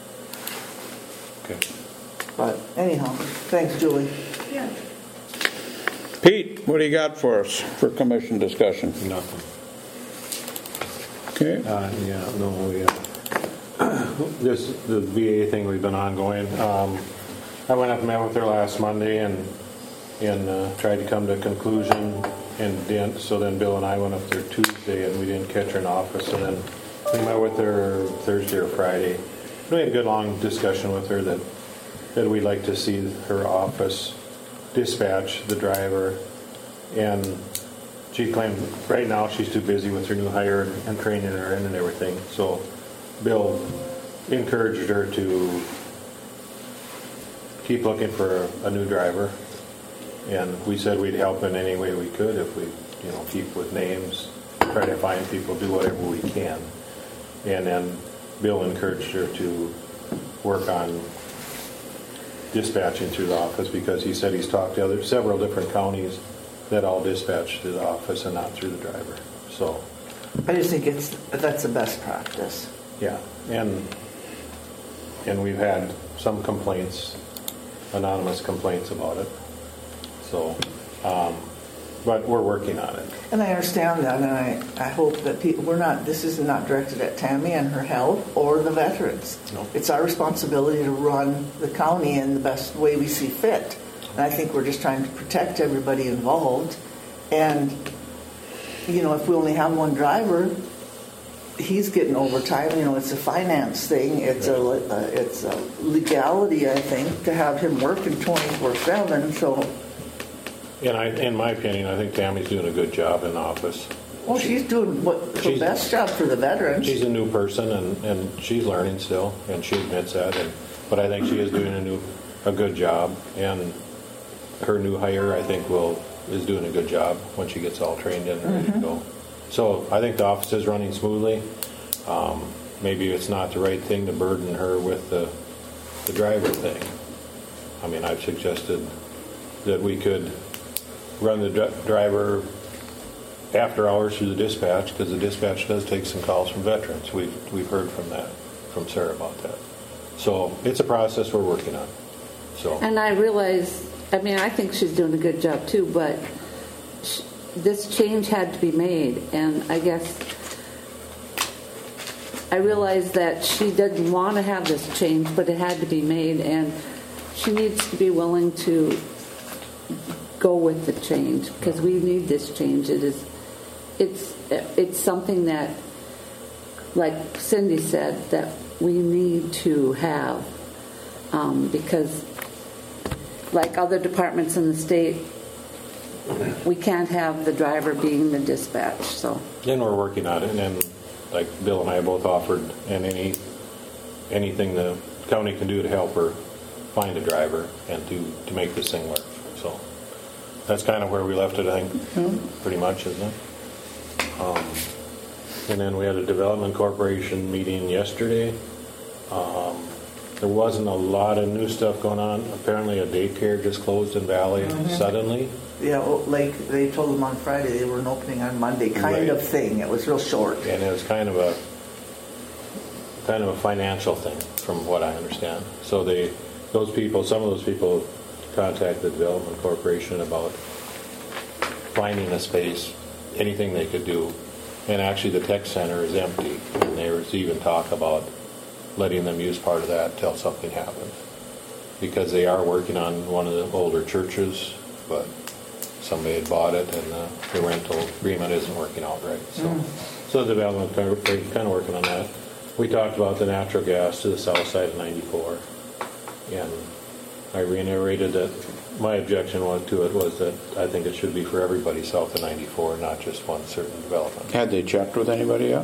Speaker 4: Okay.
Speaker 3: but anyhow, thanks, Julie.
Speaker 5: Yeah.
Speaker 2: Pete, what do you got for us for commission discussion?
Speaker 4: Nothing.
Speaker 2: Okay.
Speaker 4: Uh, yeah, no, we, uh, this, the V A thing we've been ongoing. Um, I went up and met with her last Monday and, and uh, tried to come to a conclusion and didn't. So then Bill and I went up there Tuesday and we didn't catch her in office. And then we met with her Thursday or Friday. We had a good long discussion with her that, that we'd like to see her office dispatch the driver. And she claimed right now she's too busy with her new hire and training her in and everything. So Bill encouraged her to keep looking for a, a new driver. And we said we'd help in any way we could if we, you know, keep with names, try to find people, do whatever we can. And then Bill encouraged her to work on dispatching through the office because he said he's talked to other several different counties that all dispatch to the office and not through the driver. So,
Speaker 3: I just think it's that's the best practice.
Speaker 4: yeah, and and we've had some complaints, anonymous complaints about it. So, um, but we're working on it.
Speaker 3: And I understand that, and I, I hope that people, we're not, this is not directed at Tammy and her health or the veterans.
Speaker 4: No.
Speaker 3: It's our responsibility to run the county in the best way we see fit. And I think we're just trying to protect everybody involved. And, you know, if we only have one driver, he's getting overtime. You know, it's a finance thing. It's a, uh, it's a legality, I think, to have him working twenty-four seven. So,
Speaker 4: And I, in my opinion, I think Tammy's doing a good job in the office.
Speaker 3: Well, she's doing what, the
Speaker 4: She's-
Speaker 3: best job for the veterans.
Speaker 4: She's a new person, and, and she's learning still, and she admits that. And but I think she is doing a new, a good job, and her new hire, I think, will is doing a good job when she gets all trained in and ready to go. So I think the office is running smoothly. Um, maybe it's not the right thing to burden her with the the driver thing. I mean, I've suggested that we could run the dri- driver after hours through the dispatch, because the dispatch does take some calls from veterans. We've we've heard from that, from Sarah about that. So it's a process we're working on. So
Speaker 8: And I realize, I mean, I think she's doing a good job too, but sh- this change had to be made, and I guess I realize that she didn't want to have this change, but it had to be made, and she needs to be willing to go with the change, because we need this change. It is, it's, it's something that, like Cindy said, that we need to have, um, because like other departments in the state, we can't have the driver being the dispatch. So
Speaker 4: then we're working on it, and then like Bill and I both offered, and any anything the county can do to help her find a driver and to to make this thing work. So that's kind of where we left it, I think, mm-hmm. pretty much, isn't it? Um, and then we had a development corporation meeting yesterday. Um, there wasn't a lot of new stuff going on. Apparently a daycare just closed in Valley mm-hmm. suddenly.
Speaker 3: Yeah, well, like they told them on Friday they were an opening on Monday, kind
Speaker 4: right.
Speaker 3: of thing. It was real short.
Speaker 4: And it was kind of a kind of a financial thing, from what I understand. So they, those people, some of those people contacted the Development Corporation about finding a space, anything they could do. And actually the tech center is empty, and there was even talk about letting them use part of that till something happens. Because they are working on one of the older churches, but somebody had bought it, and the, the rental agreement isn't working out right. So, mm. so the development corporation kind of working on that. We talked about the natural gas to the south side of ninety-four, and I reiterated that my objection was to it was that I think it should be for everybody south of ninety-four, not just one certain development.
Speaker 2: Had they checked with anybody yet?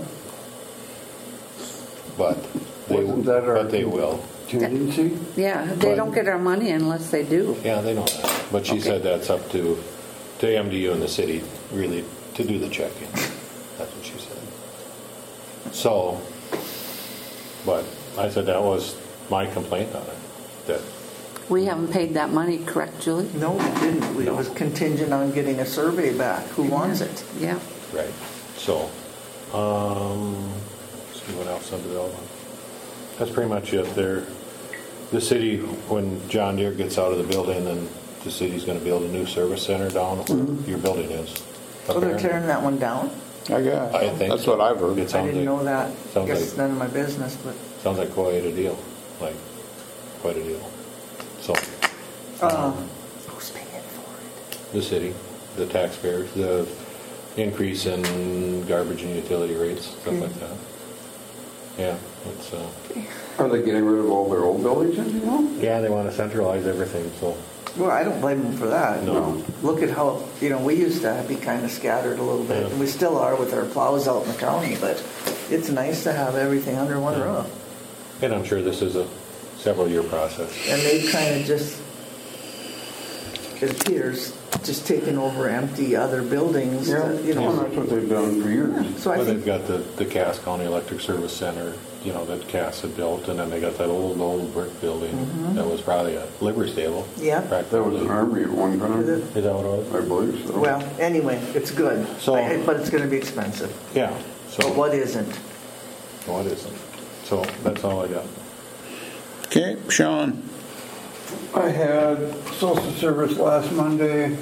Speaker 4: But they,
Speaker 1: Wasn't that our
Speaker 4: but they will.
Speaker 1: Contingency?
Speaker 8: yeah, they
Speaker 4: But-
Speaker 8: don't get our money unless they do.
Speaker 4: Yeah, they know that. But she
Speaker 8: Okay.
Speaker 4: said that's up to to M D U and the city, really, to do the checking. That's what she said. So, but I said that was my complaint on it. That
Speaker 8: We haven't paid that money, correct, Julie?
Speaker 3: No, we didn't. We- It was contingent on getting a survey back. Who wants it?
Speaker 8: Yeah.
Speaker 4: right. So, um, let's see what else on development. That's pretty much it. There, the city, when John Deere gets out of the building, then the city's going to build a new service center down where
Speaker 3: Mm-hmm.
Speaker 4: your building is.
Speaker 3: Oh, they're
Speaker 4: Apparently.
Speaker 3: tearing that one down?
Speaker 2: I guess.
Speaker 4: I think
Speaker 2: That's
Speaker 4: so.
Speaker 2: what I've heard.
Speaker 4: It
Speaker 3: I
Speaker 4: sounds
Speaker 3: didn't
Speaker 4: like,
Speaker 3: know that.
Speaker 4: sounds
Speaker 3: Guess
Speaker 4: like-
Speaker 3: it's none of my business, but.
Speaker 4: Sounds like quite a deal, like quite a deal. So,
Speaker 3: Uh, who's paying for it?
Speaker 4: the city, the taxpayers, the increase in garbage and utility rates, stuff like that. Yeah, it's, uh,
Speaker 1: Are they getting rid of all their old buildings, you know?
Speaker 4: yeah, they want to centralize everything, so.
Speaker 3: Well, I don't blame them for that.
Speaker 4: No.
Speaker 3: Look at how, you know, we used to be kind of scattered a little bit,
Speaker 4: Yeah.
Speaker 3: and we still are with our plows out in the county, but it's nice to have everything under one
Speaker 4: Yeah.
Speaker 3: roof.
Speaker 4: And I'm sure this is a several year process.
Speaker 3: And they've kind of just, it appears, just taken over empty other buildings,
Speaker 1: Yeah,
Speaker 3: that, you
Speaker 1: well,
Speaker 3: know.
Speaker 1: that's what they've done for years.
Speaker 3: So I
Speaker 4: Well, they've
Speaker 3: think,
Speaker 4: got the, the Cass County Electric Service Center, you know, that Cass had built, and then they got that old, old brick building that was probably a livery stable.
Speaker 3: Yeah.
Speaker 1: That was an army at one time,
Speaker 4: Is that what it was?
Speaker 1: I believe so.
Speaker 3: well, anyway, it's good,
Speaker 4: So-
Speaker 3: I- but it's going to be expensive.
Speaker 4: Yeah, so.
Speaker 3: But what isn't?
Speaker 4: What isn't? So that's all I got.
Speaker 2: Okay, Sean.
Speaker 1: I had social service last Monday.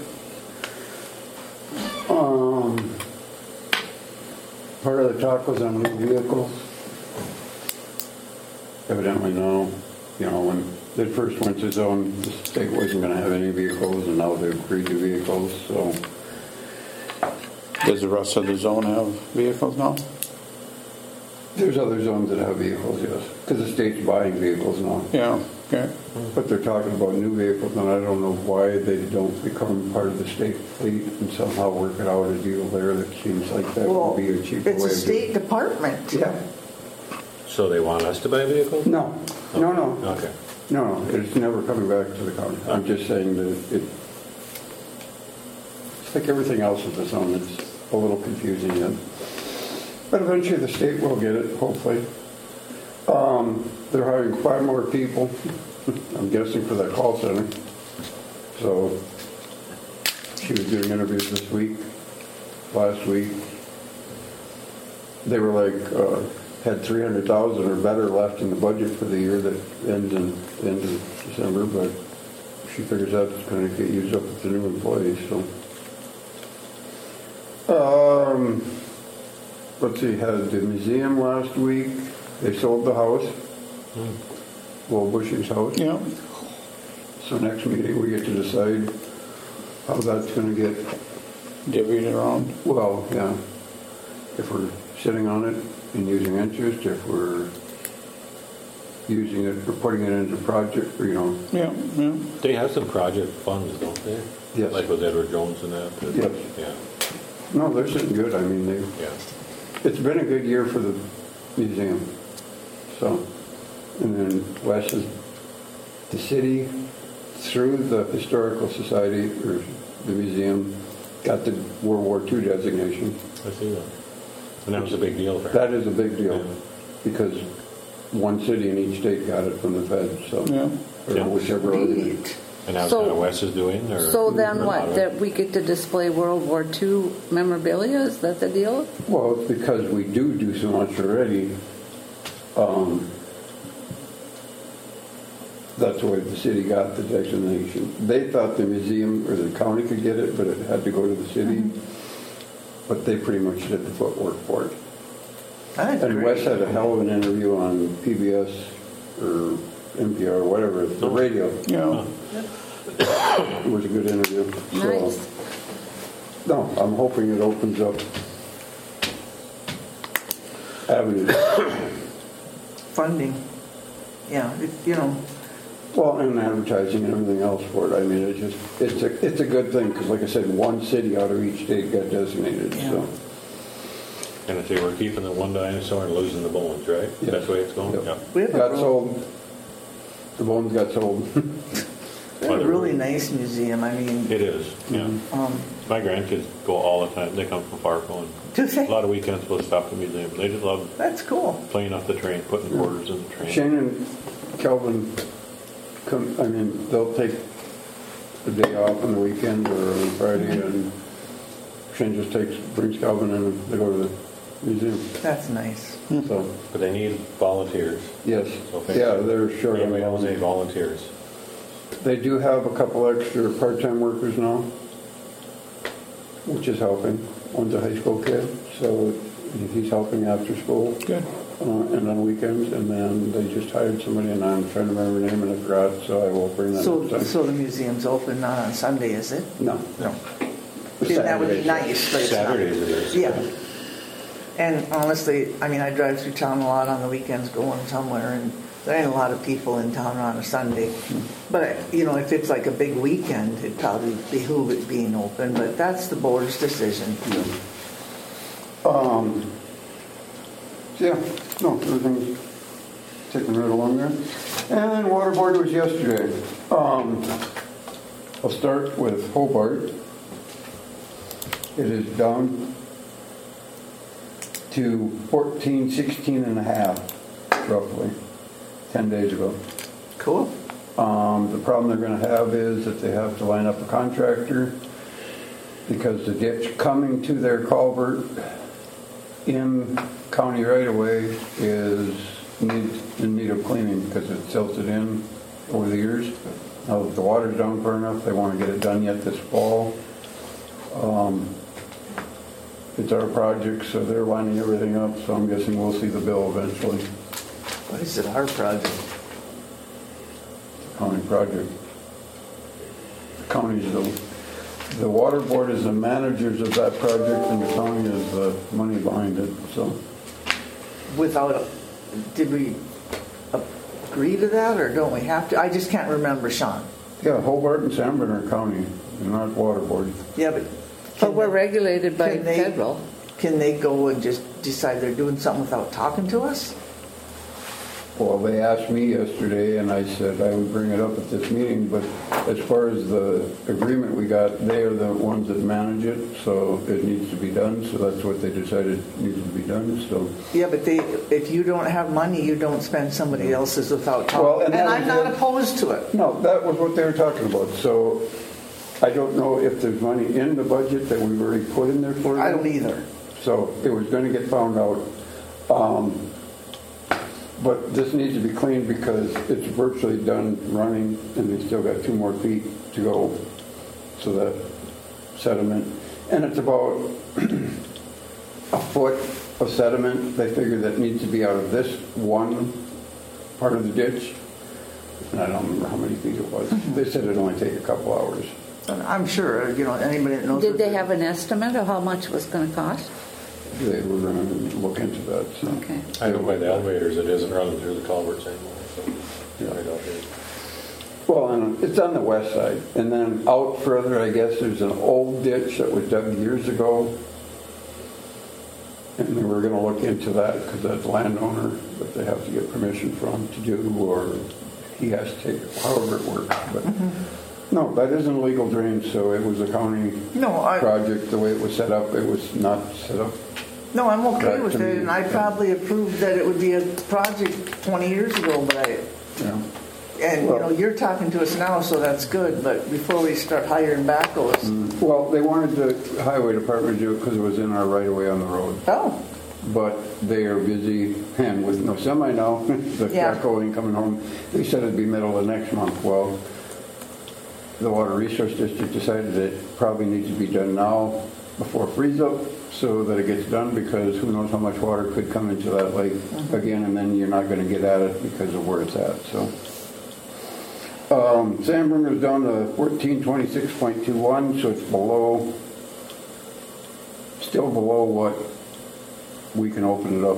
Speaker 1: Um, part of the talk was on new vehicles. Evidently no, you know, when they first went to zone, the state wasn't going to have any vehicles, and now they've agreed to vehicles, so.
Speaker 2: Does the rest of the zone have vehicles now?
Speaker 1: There's other zones that have vehicles, yes, because the state's buying vehicles now.
Speaker 2: Yeah. Okay.
Speaker 1: But they're talking about new vehicles, and I don't know why they don't become part of the state fleet and somehow work it out a deal there that seems like that
Speaker 3: Well,
Speaker 1: would be a cheaper way
Speaker 3: it's a
Speaker 1: of doing
Speaker 3: state
Speaker 1: it.
Speaker 3: department.
Speaker 1: Yeah.
Speaker 4: So they want us to buy vehicles?
Speaker 1: No, no, no.
Speaker 4: Okay.
Speaker 1: No, no, it's never coming back to the county. I'm just saying that it, it's like everything else with this one, it's a little confusing yet. But eventually the state will get it, hopefully. Um, they're hiring five more people, I'm guessing for that call center. So she was doing interviews this week, last week. They were like, uh, had three hundred thousand or better left in the budget for the year that ends in end of December, but she figures that's going to get used up with the new employees. So, um, let's see, had the museum last week. They sold the house, Will Bushing's house.
Speaker 2: Yeah.
Speaker 1: So next meeting we get to decide how that's going to get.
Speaker 2: Divvied around.
Speaker 1: Well, yeah, if we're sitting on it and using interest, if we're using it or putting it into project, or, you know.
Speaker 2: Yeah, yeah.
Speaker 4: They have some project funds, don't they?
Speaker 1: Yes.
Speaker 4: Like with Edward Jones and that? that-
Speaker 1: Yes.
Speaker 4: Yeah,
Speaker 1: No, they're sitting good. I mean, they,
Speaker 4: yeah.
Speaker 1: it's been a good year for the museum. So, and then Wes is, the city, through the Historical Society, or the museum, got the World War Two designation.
Speaker 4: I see that. And that was a big deal for her.
Speaker 1: That is a big deal,
Speaker 4: Yeah.
Speaker 1: because one city in each state got it from the feds, so.
Speaker 2: Yeah.
Speaker 1: Or
Speaker 4: Yeah.
Speaker 1: whichever. organ-
Speaker 3: Neat.
Speaker 4: And that's
Speaker 8: So-
Speaker 4: kind of Wes is doing, or?
Speaker 8: So then
Speaker 4: or
Speaker 8: what,
Speaker 4: not?
Speaker 8: that we get to display World War Two memorabilia, is that the deal?
Speaker 1: Well, it's because we do do so much already. Um, that's why the city got the designation. They thought the museum or the county could get it, but it had to go to the city. But they pretty much did the footwork for it.
Speaker 3: That's
Speaker 1: And
Speaker 3: great.
Speaker 1: Wes had a hell of an interview on P B S or N P R or whatever, the radio.
Speaker 2: Yeah.
Speaker 1: It was a good interview. So,
Speaker 8: Nice.
Speaker 1: no, I'm hoping it opens up avenues.
Speaker 3: Funding. Yeah, it, you know,
Speaker 1: Well, and advertising and everything else for it. I mean, it's just, it's a, it's a good thing, because like I said, one city out of each state got designated, so.
Speaker 4: And if they were keeping the one dinosaur and losing the bones, right?
Speaker 1: Yes.
Speaker 4: That's the way it's going?
Speaker 1: Yep.
Speaker 4: Yeah.
Speaker 3: we have a,
Speaker 1: Got
Speaker 3: real-
Speaker 1: sold, the bones got sold.
Speaker 3: we have a really nice museum. I mean,
Speaker 4: It is, yeah.
Speaker 3: um,
Speaker 4: My grandkids go all the time. They come from Fargo, and
Speaker 3: do they?
Speaker 4: a lot of weekends we'll stop at the museum. They just love
Speaker 3: That's cool.
Speaker 4: playing off the train, putting quarters in the train.
Speaker 1: Shane and Kelvin come, I mean, they'll take a day off on the weekend or on Friday, and Shane just takes, brings Kelvin in and they go to the museum.
Speaker 3: That's nice.
Speaker 1: So,
Speaker 4: But they need volunteers.
Speaker 1: yes,
Speaker 4: So if
Speaker 1: yeah, they're short on
Speaker 4: Anybody else need
Speaker 1: volunteers.
Speaker 4: volunteers?
Speaker 1: They do have a couple extra part-time workers now, which is helping. One's a high school kid, so he's helping after school.
Speaker 2: Good.
Speaker 1: Uh, and on weekends, and then they just hired somebody, and I'm trying to remember her name, and I forgot, so I will bring that up.
Speaker 3: So,
Speaker 1: next
Speaker 3: so the museum's open not on Sunday, is it?
Speaker 1: time. No.
Speaker 3: No. Yeah, that would be
Speaker 1: Saturdays.
Speaker 3: nice, but it's not.
Speaker 4: Saturdays it is.
Speaker 3: Yeah. And honestly, I mean, I drive through town a lot on the weekends going somewhere, and there ain't a lot of people in town on a Sunday. But, you know, if it's like a big weekend, it'd probably behoove it being open, but that's the board's decision.
Speaker 1: Um, so yeah, no, everything's ticking right along there. And then water board was yesterday. Um, I'll start with Hobart. It is down to fourteen, sixteen and a half, roughly, ten days ago.
Speaker 3: Cool.
Speaker 1: Um, the problem they're going to have is that they have to line up a contractor because the ditch coming to their culvert in county right of way is need, in need of cleaning because it's silted in over the years. Now that the water's down far enough, they want to get it done yet this fall. Um, it's our project, so they're lining everything up, so I'm guessing we'll see the bill eventually.
Speaker 3: What is it, our project?
Speaker 1: County project. The county's the, the water board is the managers of that project, and the county is the money behind it, so.
Speaker 3: Without, did we uh, agree to that, or don't we have to? I just can't remember, Sean.
Speaker 1: Yeah, Hobart and San Bernard County, not water board.
Speaker 3: Yeah, but.
Speaker 8: But we're regulated by
Speaker 3: can they-
Speaker 8: federal.
Speaker 3: Can they go and just decide they're doing something without talking to us?
Speaker 1: Well, they asked me yesterday, and I said I would bring it up at this meeting, but as far as the agreement we got, they are the ones that manage it, so it needs to be done, so that's what they decided needs to be done, so.
Speaker 3: Yeah, but they, if you don't have money, you don't spend somebody else's without talking.
Speaker 1: Well, and
Speaker 3: And
Speaker 1: that
Speaker 3: I'm
Speaker 1: was
Speaker 3: not
Speaker 1: it.
Speaker 3: opposed to it.
Speaker 1: No, that was what they were talking about, so I don't know if there's money in the budget that we've already put in there for them.
Speaker 3: I don't either.
Speaker 1: So it was going to get found out. Um, But this needs to be cleaned because it's virtually done running and they still got two more feet to go. So that sediment, and it's about a foot of sediment, they figure that needs to be out of this one part of the ditch. And I don't remember how many feet it was. They said it'd only take a couple hours.
Speaker 3: And I'm sure, you know, anybody that knows.
Speaker 8: Did
Speaker 3: what
Speaker 8: they
Speaker 3: the-
Speaker 8: have an estimate of how much it was going to cost?
Speaker 1: They were going to look into that, so.
Speaker 8: Okay.
Speaker 4: I know by the elevators, it isn't running through the culverts anymore, so.
Speaker 1: Yeah.
Speaker 4: Right out here.
Speaker 1: Well, and it's on the west side. And then out further, I guess, there's an old ditch that was dug years ago. And they were going to look into that because that's landowner that they have to get permission from to do, or he has to take, however it works. But no, that isn't a legal drain, so it was a county
Speaker 3: No, I-
Speaker 1: project. The way it was set up, it was not set up.
Speaker 3: No, I'm okay
Speaker 1: Right,
Speaker 3: with
Speaker 1: to
Speaker 3: it,
Speaker 1: me,
Speaker 3: and I
Speaker 1: yeah.
Speaker 3: probably approved that it would be a project twenty years ago, but I,
Speaker 1: You know.
Speaker 3: and, you know,
Speaker 1: Well-
Speaker 3: you're talking to us now, so that's good, but before we start hiring backhoes.
Speaker 1: Well, they wanted the highway department to do it because it was in our right of way on the road.
Speaker 3: Oh,
Speaker 1: But they are busy, and with no semi now, the
Speaker 3: Yeah.
Speaker 1: backhoe ain't coming home. They said it'd be middle of next month. Well, the Water Resource District decided it probably needs to be done now before freeze up so that it gets done, because who knows how much water could come into that lake again, and then you're not going to get at it because of where it's at, so. Um, Sandbringer's down to fourteen twenty-six point two one, so it's below, still below what we can open it up.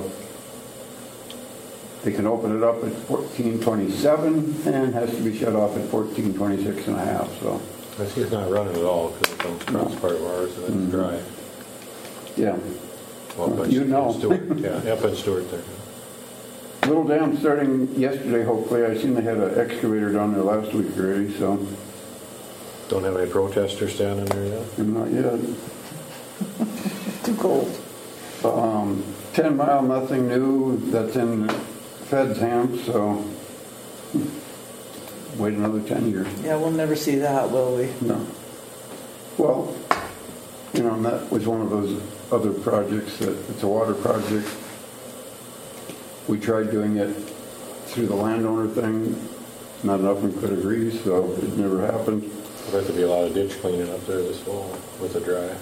Speaker 1: They can open it up at fourteen twenty-seven and has to be shut off at fourteen twenty-six and a half, so,
Speaker 4: I see it's not running at all because it comes across part of ours and it's dry.
Speaker 1: yeah.
Speaker 4: Well, but
Speaker 1: You
Speaker 4: in
Speaker 1: know.
Speaker 4: Stewart, yeah, up in Stewart there.
Speaker 1: Little Dam starting yesterday, hopefully. I seen they had an excavator down there last week already, so,
Speaker 4: Don't have any protesters standing there yet?
Speaker 1: I'm not yet.
Speaker 3: too cold.
Speaker 1: Um, ten mile, nothing new, that's in Fed's hands, so wait another ten years.
Speaker 3: Yeah, we'll never see that, will we?
Speaker 1: No. Well, you know, and that was one of those other projects that, it's a water project. We tried doing it through the landowner thing, not enough of them could agree, so it never happened.
Speaker 4: There'll have to be a lot of ditch cleaning up there this fall with the dry.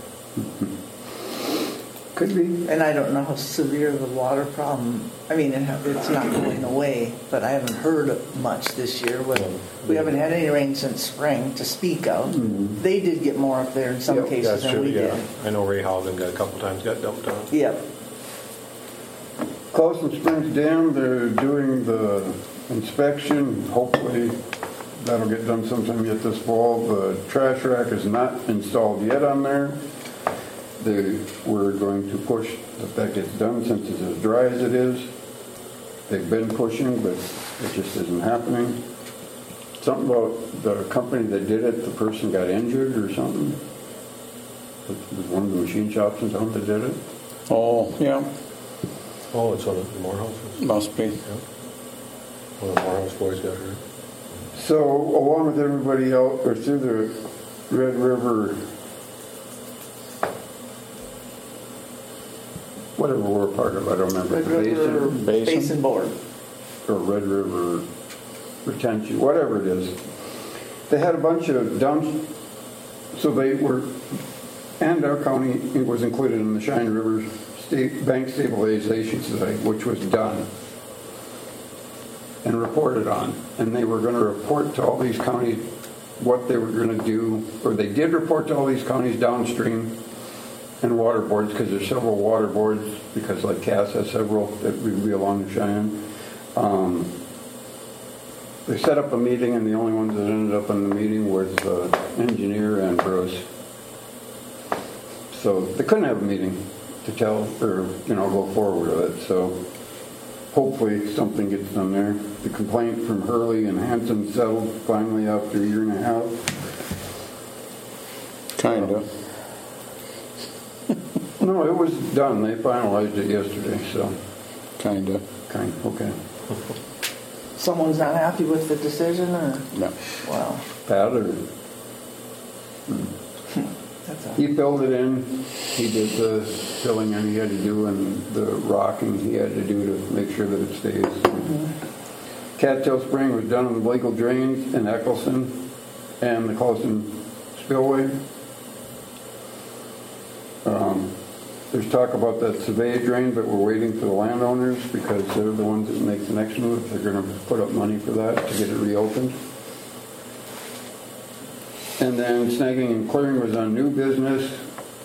Speaker 1: Could be.
Speaker 3: And I don't know how severe the water problem, I mean, it ha- it's not going away, but I haven't heard of much this year. We- We haven't had any rain since spring to speak of. They did get more up there in some
Speaker 1: Yep,
Speaker 3: cases
Speaker 4: That's
Speaker 3: than
Speaker 4: true,
Speaker 3: we
Speaker 4: yeah.
Speaker 3: did.
Speaker 4: I know Ray Haugen got a couple times, got dumped on.
Speaker 3: Yep.
Speaker 1: Clawson Springs Dam, they're doing the inspection. Hopefully that'll get done sometime yet this fall. The trash rack is not installed yet on there. They were going to push that that gets done since it's as dry as it is. They've been pushing, but it just isn't happening. Something about the company that did it, the person got injured or something. It was one of the machine shops in town that did it.
Speaker 2: Oh, yeah,
Speaker 4: Oh, it's one of the Morehouses.
Speaker 2: must be.
Speaker 4: One of the Morehouse boys got hurt.
Speaker 1: So, along with everybody else, or through the Red River, whatever we're part of, I don't remember.
Speaker 3: Red River
Speaker 1: Basin,
Speaker 2: Basin?
Speaker 3: Basin Board.
Speaker 1: or Red River Retention, whatever it is. They had a bunch of dumps, so they were, and our county was included in the Shine River State Bank Stabilization Society, which was done and reported on. And they were going to report to all these counties what they were going to do, or they did report to all these counties downstream and water boards, because there's several water boards, because like Cass has several that would be along the Cheyenne. Um, they set up a meeting, and the only ones that ended up in the meeting was the engineer and Bruce. So they couldn't have a meeting to tell, or, you know, go forward with it, so hopefully something gets done there. The complaint from Hurley and Hanson settled finally after a year and a half.
Speaker 2: Kinda.
Speaker 1: No, it was done. They finalized it yesterday, so.
Speaker 2: Kinda.
Speaker 1: Kind, okay.
Speaker 3: Someone's not happy with the decision, or?
Speaker 2: No.
Speaker 3: Wow.
Speaker 1: Pat, or?
Speaker 3: That's a,
Speaker 1: He filled it in. He did the filling in he had to do and the rocking he had to do to make sure that it stays. Mm-hmm. Cattail Spring was done on the Blakely Drains in Eccleston and the Clausen Spillway. Um, there's talk about that Survey drain, but we're waiting for the landowners because they're the ones that make the next move. They're going to put up money for that to get it reopened. And then snagging and clearing was on new business.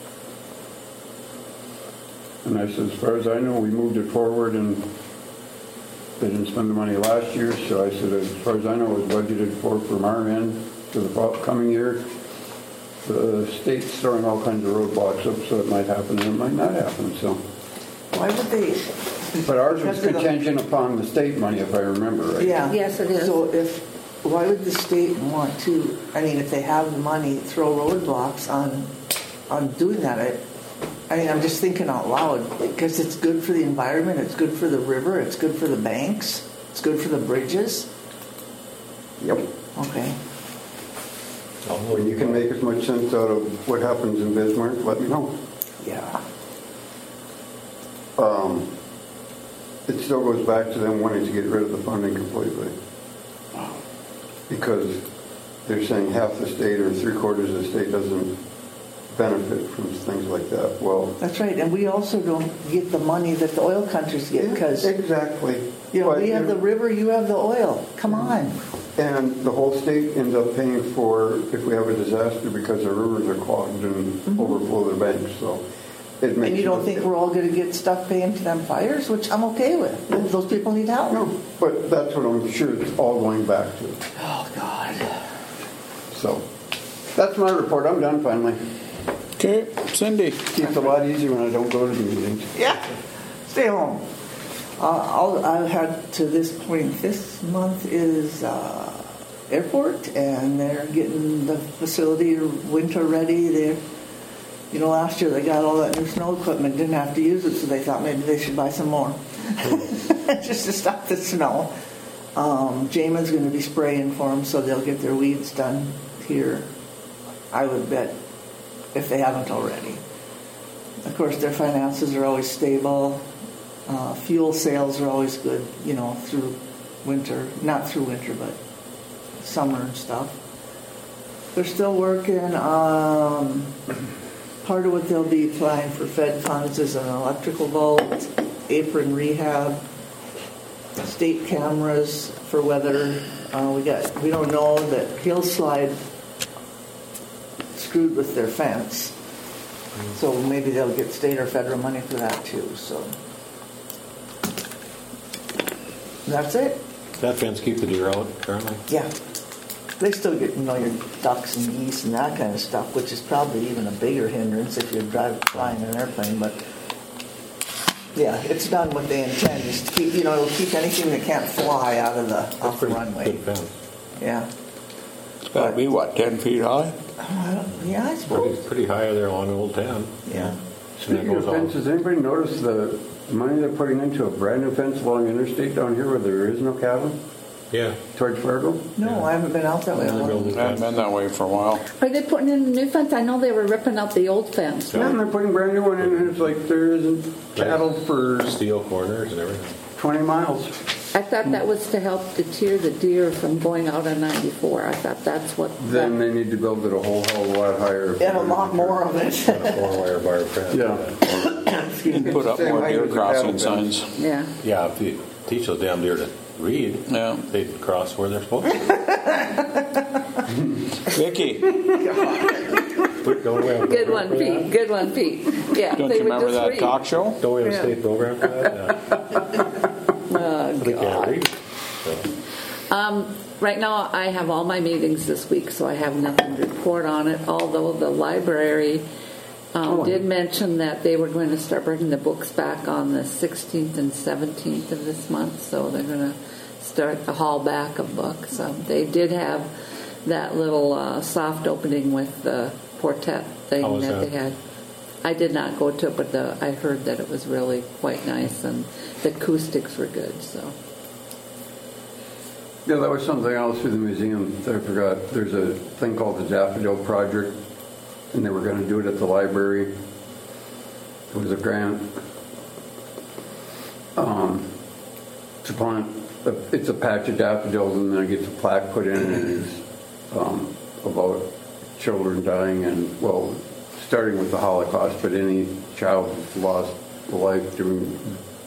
Speaker 1: And I said, as far as I know, we moved it forward and they didn't spend the money last year. So I said, as far as I know, it was budgeted for from our end for the coming year. The state's throwing all kinds of roadblocks up, so it might happen and it might not happen. So,
Speaker 3: why would they?
Speaker 1: but ours was
Speaker 3: Because of the-
Speaker 1: contingent upon the state money, if I remember right.
Speaker 3: Yeah.
Speaker 8: Yes, it is.
Speaker 3: So if, why would the state want to, I mean, if they have the money, throw roadblocks on, on doing that? I, I mean, I'm just thinking out loud, because it's good for the environment, it's good for the river, it's good for the banks, it's good for the bridges.
Speaker 1: Yep.
Speaker 3: Okay.
Speaker 1: When you can make as much sense out of what happens in Bismarck, let me know.
Speaker 3: Yeah.
Speaker 1: Um, it still goes back to them wanting to get rid of the funding completely. Because they're saying half the state or three quarters of the state doesn't benefit from things like that. Well,
Speaker 3: That's right, and we also don't get the money that the oil countries get, because,
Speaker 1: exactly.
Speaker 3: you know,
Speaker 1: But,
Speaker 3: we have the river, you have the oil. Come on.
Speaker 1: And the whole state ends up paying for if we have a disaster because our rivers are clogged and
Speaker 3: Mm-hmm.
Speaker 1: overflow their banks. So it makes
Speaker 3: And you don't think we're all going to get stuff paying to them fires, which I'm okay with. Those people need help.
Speaker 1: No, but that's what I'm sure it's all going back to.
Speaker 3: Oh, God.
Speaker 1: So that's my report. I'm done finally.
Speaker 2: Okay, Cindy.
Speaker 1: Keeps it a lot easier when I don't go to the meetings.
Speaker 3: Yeah. Stay home. Uh, all I've had to this point this month is uh, airport, and they're getting the facility winter ready. They, you know, last year they got all that new snow equipment, didn't have to use it, so they thought maybe they should buy some more just to stop the snow. Um, Jamin's going to be spraying for them, so they'll get their weeds done here. I would bet, if they haven't already. Of course, their finances are always stable. Uh, fuel sales are always good, you know, through winter. Not through winter, but summer and stuff. They're still working. Um, part of what they'll be applying for Fed funds is an electrical vault, apron rehab, state cameras for weather. Uh, we got. We don't know that Hillslide screwed with their fence, so maybe they'll get state or federal money for that too. So. That's it.
Speaker 4: That fence keep the deer out currently?
Speaker 3: Yeah. They still get, you know, your ducks and geese and that kind of stuff, which is probably even a bigger hindrance if you're driving, flying an airplane. But yeah, it's done what they intend, is to keep, you know, it'll keep anything that can't fly out of the off the runway.
Speaker 4: Good fence.
Speaker 3: Yeah.
Speaker 2: It's got to be, what, ten feet high?
Speaker 3: Oh, I don't, yeah, I suppose.
Speaker 4: Pretty, pretty high there along Old Town.
Speaker 3: Yeah.
Speaker 4: And that
Speaker 1: Speaking of
Speaker 4: goes on.
Speaker 1: fences, anybody notice the money they're putting into a brand new fence along Interstate down here where there is no cabin
Speaker 4: Yeah.
Speaker 1: towards Fargo?
Speaker 3: No, I haven't been out that way.
Speaker 4: They're building
Speaker 2: I haven't been that way for a while.
Speaker 8: Are they putting in a new fence? I know they were ripping out the old fence.
Speaker 1: Yeah, and they're putting a brand new one in, and it's like there isn't cattle for
Speaker 4: Steel corners and everything.
Speaker 1: twenty miles.
Speaker 8: I thought that was to help deter the deer from going out on ninety-four. I thought that's what.
Speaker 1: Then they need to build it a whole hell of a lot higher.
Speaker 3: And a lot more of it.
Speaker 4: Four-wire bar fence.
Speaker 1: Yeah.
Speaker 2: And put up
Speaker 1: Same
Speaker 2: more
Speaker 1: height
Speaker 2: deer
Speaker 1: as a cattle
Speaker 2: crossing
Speaker 1: fence.
Speaker 2: signs.
Speaker 8: Yeah.
Speaker 4: Yeah, if you teach those damn deer to read,
Speaker 2: Yeah.
Speaker 4: they'd cross where they're supposed to.
Speaker 2: Vicky,
Speaker 4: Put- Don't we have-
Speaker 8: Good one, Pete. Good one, Pete. Yeah.
Speaker 2: don't
Speaker 8: they
Speaker 2: you
Speaker 8: would
Speaker 2: remember
Speaker 8: just
Speaker 2: that
Speaker 8: read.
Speaker 2: talk show?
Speaker 4: Don't we have a
Speaker 8: Yeah.
Speaker 4: state program for that? Yeah.
Speaker 8: Oh,
Speaker 4: They can't
Speaker 8: God.
Speaker 4: read. So,
Speaker 8: Um, right now, I have all my meetings this week, so I have nothing to report on it, although the library um,
Speaker 1: Oh.
Speaker 8: did mention that they were going to start bringing the books back on the sixteenth and seventeenth of this month, so they're going to start the haul back of books. Um, they did have that little uh, soft opening with the quartet thing
Speaker 4: How was
Speaker 8: that,
Speaker 4: that?
Speaker 8: they had. I did not go to it, but the, I heard that it was really quite nice, and the acoustics were good, so.
Speaker 1: Yeah, there was something else through the museum that I forgot. There's a thing called the Daffodil Project, and they were going to do it at the library. It was a grant. Um, to plant, it's a patch of daffodils, and then it gets a plaque put in, and it's um, about children dying, and, well, starting with the Holocaust, but any child lost life during,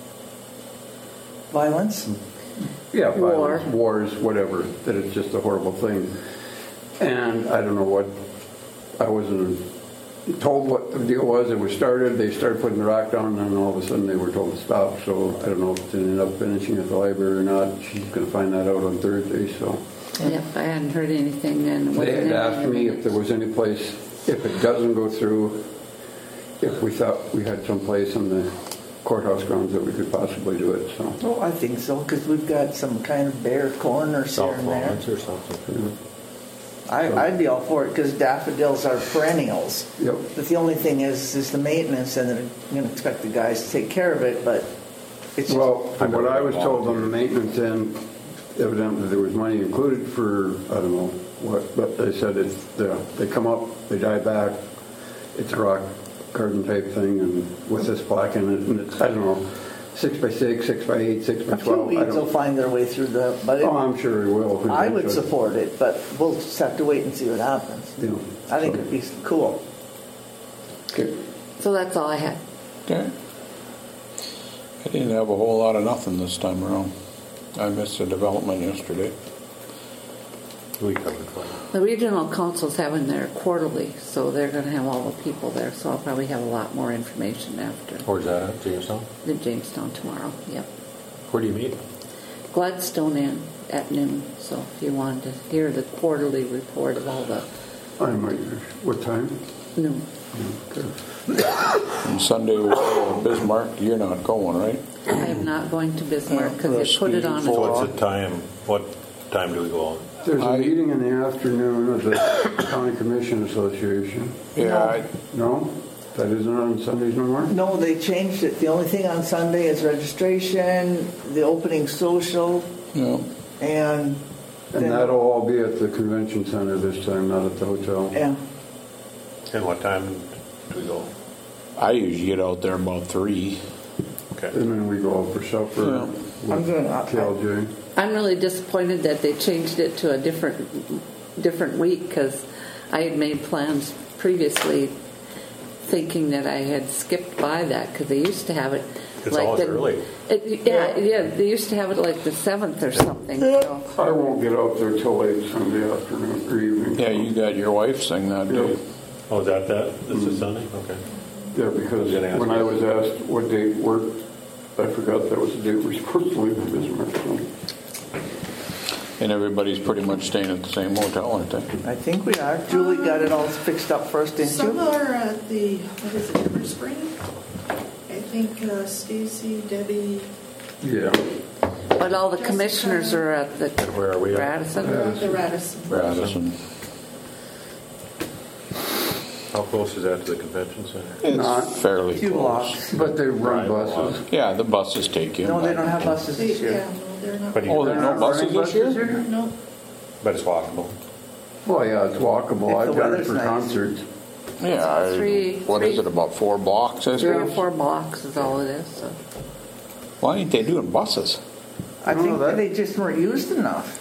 Speaker 3: Violence?
Speaker 1: yeah,
Speaker 8: War.
Speaker 1: violence, wars, whatever, that it's just a horrible thing. And I don't know what, I wasn't told what the deal was. It was started, they started putting the rock down, and then all of a sudden they were told to stop. So I don't know if it ended up finishing at the library or not. She's going to find that out on Thursday, so.
Speaker 8: Yep, I hadn't heard anything. And
Speaker 1: They had asked me if there was any place, if it doesn't go through, if we thought we had some place in the courthouse grounds that we could possibly do it, so.
Speaker 3: Oh, I think so, because we've got some kind of bare corners here
Speaker 4: South
Speaker 3: and there.
Speaker 4: Lawrence or something.
Speaker 3: I, I'd be all for it, because daffodils are perennials.
Speaker 1: Yep.
Speaker 3: But the only thing is, is the maintenance, and they're going to expect the guys to take care of it, but it's just,
Speaker 1: Well, from what I was told on the maintenance end, evidently there was money included for, I don't know what, but they said it's, the- they come up, they die back, it's a rock garden type thing, and with this plaque in it, and it's, I don't know, six by six, six by eight, six by
Speaker 3: a few
Speaker 1: twelve. I
Speaker 3: weeds will
Speaker 1: don't,
Speaker 3: find their way through the, but it,
Speaker 1: oh, I'm sure it will.
Speaker 3: I would
Speaker 1: eventually.
Speaker 3: support it, but we'll just have to wait and see what happens.
Speaker 1: Yeah.
Speaker 3: I think it'd be cool.
Speaker 1: Okay.
Speaker 8: So that's all I had.
Speaker 2: Okay. I didn't have a whole lot of nothing this time around. I missed a development yesterday.
Speaker 4: We covered one.
Speaker 8: The regional council's having their quarterly, so they're going to have all the people there, so I'll probably have a lot more information after.
Speaker 4: Where's that at, Jamestown?
Speaker 8: In Jamestown tomorrow, yep.
Speaker 4: Where do you meet?
Speaker 8: Gladstone Inn at noon, so if you wanted to hear the quarterly report of all the
Speaker 1: I might, what time?
Speaker 8: noon.
Speaker 1: Okay.
Speaker 2: And Sunday was uh, Bismarck. You're not going, right?
Speaker 8: I am not going to Bismarck because they put it on.
Speaker 4: So
Speaker 8: as-
Speaker 4: what's the time, what time do we go on?
Speaker 1: There's a
Speaker 2: I-
Speaker 1: meeting in the afternoon of the County Commission Association.
Speaker 2: Yeah, I,
Speaker 1: No? That isn't on Sundays no more?
Speaker 3: No, they changed it. The only thing on Sunday is registration, the opening social,
Speaker 2: yeah.
Speaker 3: and
Speaker 1: And
Speaker 3: then-
Speaker 1: that'll all be at the convention center this time, not at the hotel.
Speaker 3: yeah.
Speaker 4: And what time do we go?
Speaker 2: I usually get out there about three.
Speaker 4: Okay.
Speaker 1: And then we go out for supper
Speaker 2: Yeah.
Speaker 3: I'm
Speaker 1: with
Speaker 3: gonna-
Speaker 1: K L J.
Speaker 8: I'm really disappointed that they changed it to a different different week because I had made plans previously thinking that I had skipped by that because they used to have it
Speaker 4: It's
Speaker 8: like
Speaker 4: always
Speaker 8: the,
Speaker 4: early.
Speaker 8: It, yeah, yeah, they used to have it like the seventh or something. So.
Speaker 1: I won't get out there till late Sunday afternoon or evening.
Speaker 2: Yeah, you got your wife's thing that day.
Speaker 1: Yep.
Speaker 4: Oh, is that that? This is Sunday? Okay.
Speaker 1: Yeah, because
Speaker 4: Gonna ask
Speaker 1: when
Speaker 4: you.
Speaker 1: I was asked what date worked, I forgot that was the date we're supposed to leave in Bismarck. So.
Speaker 2: And everybody's pretty much staying at the same hotel, aren't they?
Speaker 3: I think we are. Julie got it all fixed up first, didn't
Speaker 5: Some
Speaker 3: you?
Speaker 5: are at the, what is it, River Spring? I think uh, Stacy, Debbie,
Speaker 1: Yeah.
Speaker 8: But all the commissioners are at the
Speaker 4: And where are we at?
Speaker 8: Radisson.
Speaker 5: are at the Radisson.
Speaker 2: Radisson.
Speaker 4: How close is that to the convention center?
Speaker 2: It's
Speaker 1: Not
Speaker 2: fairly
Speaker 3: Few
Speaker 2: close.
Speaker 3: blocks.
Speaker 1: But they run
Speaker 4: Right,
Speaker 1: buses.
Speaker 2: Yeah, the buses take you.
Speaker 3: No, they don't have buses
Speaker 5: They,
Speaker 3: this year.
Speaker 5: yeah, no, they're not.
Speaker 4: But you-
Speaker 2: Oh, there are no buses this year?
Speaker 5: No,
Speaker 4: But it's walkable.
Speaker 1: Well, yeah, it's walkable.
Speaker 3: If
Speaker 1: I've
Speaker 3: the
Speaker 1: done it
Speaker 3: weather's
Speaker 1: for
Speaker 3: nice.
Speaker 1: concerts.
Speaker 2: Yeah, I-
Speaker 8: Three-
Speaker 2: what is
Speaker 8: three-
Speaker 2: it, about four blocks, I
Speaker 8: Three or
Speaker 2: suppose?
Speaker 8: four blocks is all it is. So.
Speaker 2: Why ain't they doing buses?
Speaker 3: I
Speaker 1: No,
Speaker 3: think
Speaker 1: that-
Speaker 3: they just weren't used enough.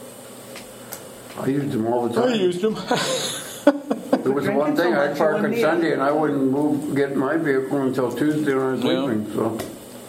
Speaker 1: I used them all the
Speaker 2: I
Speaker 1: time.
Speaker 2: used them.
Speaker 1: There was
Speaker 3: Drinking
Speaker 1: one
Speaker 3: so
Speaker 1: thing,
Speaker 3: much,
Speaker 1: I'd
Speaker 3: you
Speaker 1: park
Speaker 3: wouldn't
Speaker 1: on
Speaker 3: need it.
Speaker 1: Sunday and I wouldn't move, get in my vehicle until Tuesday when I was
Speaker 2: Yeah.
Speaker 1: leaving, so.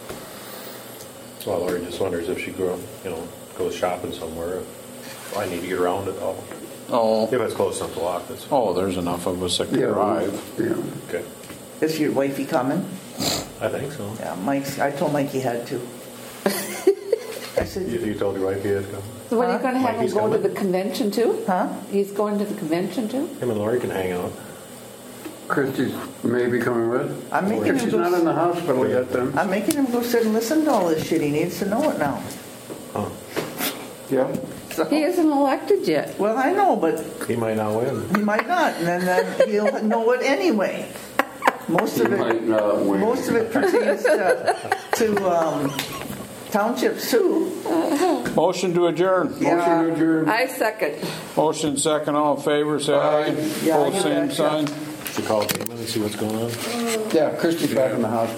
Speaker 4: Well, Lori just wonders if she go, you know, goes shopping somewhere. If I need to get around it. Oh,
Speaker 2: Oh,
Speaker 4: if it's close enough to walk, that's
Speaker 2: oh, there's enough of us that can
Speaker 1: Yeah.
Speaker 2: drive.
Speaker 1: Yeah.
Speaker 4: okay.
Speaker 3: Is your wifey coming?
Speaker 4: I think so.
Speaker 3: Yeah, Mike's, I told Mike he had to. I said,
Speaker 4: You you told your wife he had to come?
Speaker 8: So what, are you going to have him
Speaker 4: Mikey's
Speaker 8: go to
Speaker 4: coming?
Speaker 8: the convention too?
Speaker 3: huh?
Speaker 8: He's going to the convention too?
Speaker 4: Him and Lori can hang out.
Speaker 1: Christie's maybe coming with.
Speaker 3: I'm making him
Speaker 1: She's
Speaker 3: go-
Speaker 1: not in the hospital yet then.
Speaker 3: I'm making him go sit and listen to all this shit. He needs to know it now.
Speaker 4: Huh.
Speaker 1: Yeah.
Speaker 3: So,
Speaker 8: He isn't elected yet.
Speaker 3: well, I know, but
Speaker 4: He might not win.
Speaker 3: he might not, and then, then he'll know it anyway. Most
Speaker 1: He
Speaker 3: of
Speaker 1: might
Speaker 3: it,
Speaker 1: not win.
Speaker 3: most of it pertains to, to um, townships too.
Speaker 2: Motion to adjourn.
Speaker 3: Yeah.
Speaker 1: Motion to adjourn.
Speaker 8: I second.
Speaker 2: Motion second, all in favor, say aye.
Speaker 3: Yeah,
Speaker 2: Both
Speaker 3: you
Speaker 2: same
Speaker 3: betcha.
Speaker 2: sign.
Speaker 4: Should call Damon and see what's going on.
Speaker 1: Yeah, Christie's back in the hospital.